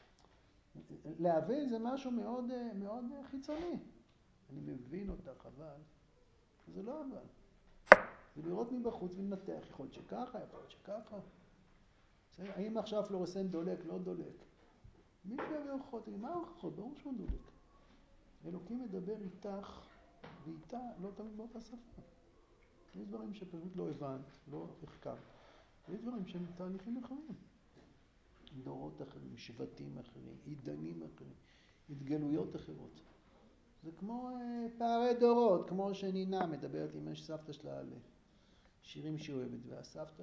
להבין זה משהו מאוד, מאוד חיצוני. אני מבין אותך, אבל זה לא אבל. זה לראות מבחוץ ולנתח, יכול להיות שככה, יכול להיות שככה. האם עכשיו פלורסנט דולק, לא דולק? מי שיביא הוכחות? מה ההוכחות? ברור שהוא דולק. אלוקים מדבר איתך ואיתה לא תמיד באותה שפה. יש דברים שפשוט לא הבנת, לא החכרת. יש דברים שהם תהליכים אחרים. דורות אחרים, שבטים אחרים, עידנים אחרים, התגלויות אחרות. זה כמו אה, פערי דורות, כמו שנינה מדברת עם סבתא שלה על שירים שהיא אוהבת, והסבתא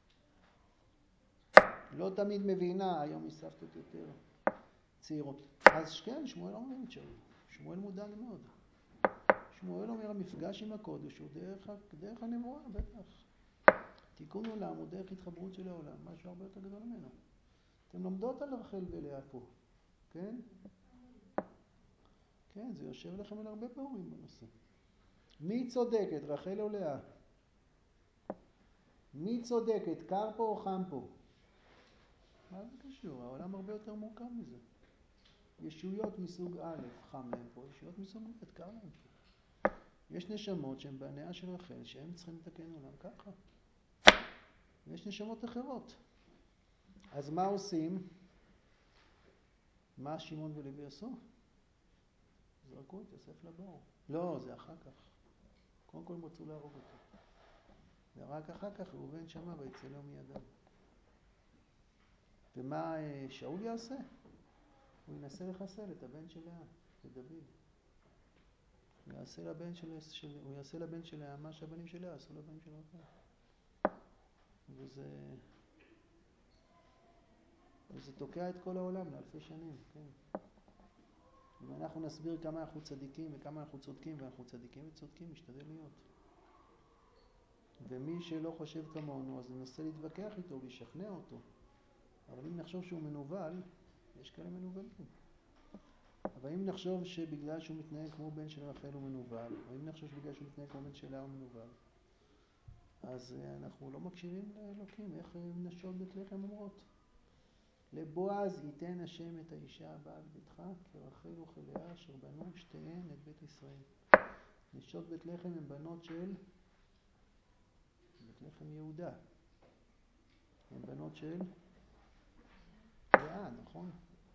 לא תמיד מבינה, היום היא סבתות יותר צעירות. אז כן, שמואל לא מבין את שאול. שמואל מודע מאוד. שמואל אומר, המפגש עם הקודש הוא דרך, דרך הנבואה, בטח. תיקון עולם הוא דרך התחברות של העולם, משהו הרבה יותר גדול ממנו. אתם לומדות על רחל ולאה פה, כן? כן, זה יושב לכם על הרבה פעמים בנושא. מי צודקת, רחל או לאה? מי צודקת, קר פה או חם פה? מה זה קשור? העולם הרבה יותר מורכב מזה. ישויות מסוג א', חם להם פה, ישויות מסוג ב', קר להם פה. יש נשמות שהן בעניה של רחל, שהן צריכים לתקן עולם ככה. ויש נשמות אחרות. אז מה עושים? מה שמעון ולוי עשו? זרקו את יוסף לבור. לא, זה אחר כך. קודם כל הם רצו להרוג אותו. ורק אחר כך ראובן שמע ויצא לו מידם. ומה שאול יעשה? הוא ינסה לחסל את הבן של לאה, את דוד. הוא יעשה לבן של, של, הוא יעשה לבן של לאה מה שהבנים של לאה עשו לבן של רחל. וזה... וזה תוקע את כל העולם לאלפי שנים, כן. אם אנחנו נסביר כמה אנחנו צדיקים וכמה אנחנו צודקים, ואנחנו צדיקים וצודקים, משתדל להיות. ומי שלא חושב כמונו, אז ננסה להתווכח איתו, לשכנע אותו. אבל אם נחשוב שהוא מנוול, יש כאלה מנוולים. אבל אם נחשוב שבגלל שהוא מתנהג כמו בן של רחל הוא מנוול, או אם נחשוב שבגלל שהוא מתנהג כמו בן של לאה הוא מנוול, אז אנחנו לא מקשיבים לאלוקים. איך נשות בית לחם אומרות? לבועז ייתן השם את האישה הבאה על ביתך, כרחל וכלאה אשר בנו שתיהן את בית ישראל. נשות בית לחם הן בנות של בית לחם יהודה. הן בנות של לאה, נכון?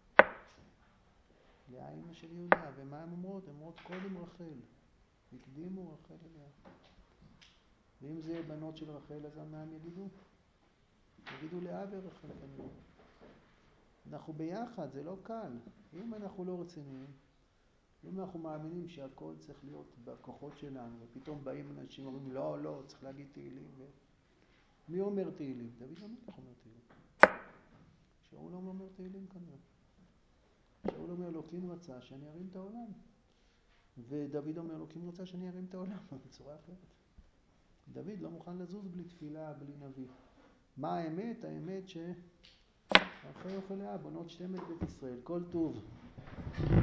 לאה אמא של יהודה. ומה הן אומרות? הן אומרות קודם רחל. הקדימו רחל אליה. ואם זה בנות של רחל, אז מה הם יגידו? יגידו לאה ורחל כנראה. אנחנו ביחד, זה לא קל. אם אנחנו לא רציניים, אם אנחנו מאמינים שהכל צריך להיות בכוחות שלנו, ופתאום באים אנשים ואומרים, לא, לא, צריך להגיד תהילים. ו... מי אומר תהילים? דוד המלך אומר תהילים. שאול לא אומר תהילים כנראה. שאול אומר, אלוקים רצה שאני ארים את העולם. ודוד אומר, אלוקים רצה שאני ארים את העולם, בצורה אחרת. דוד לא מוכן לזוז בלי תפילה, בלי נביא. מה האמת? האמת ש... רחל ולאה, בנות שתמת בית ישראל, כל טוב.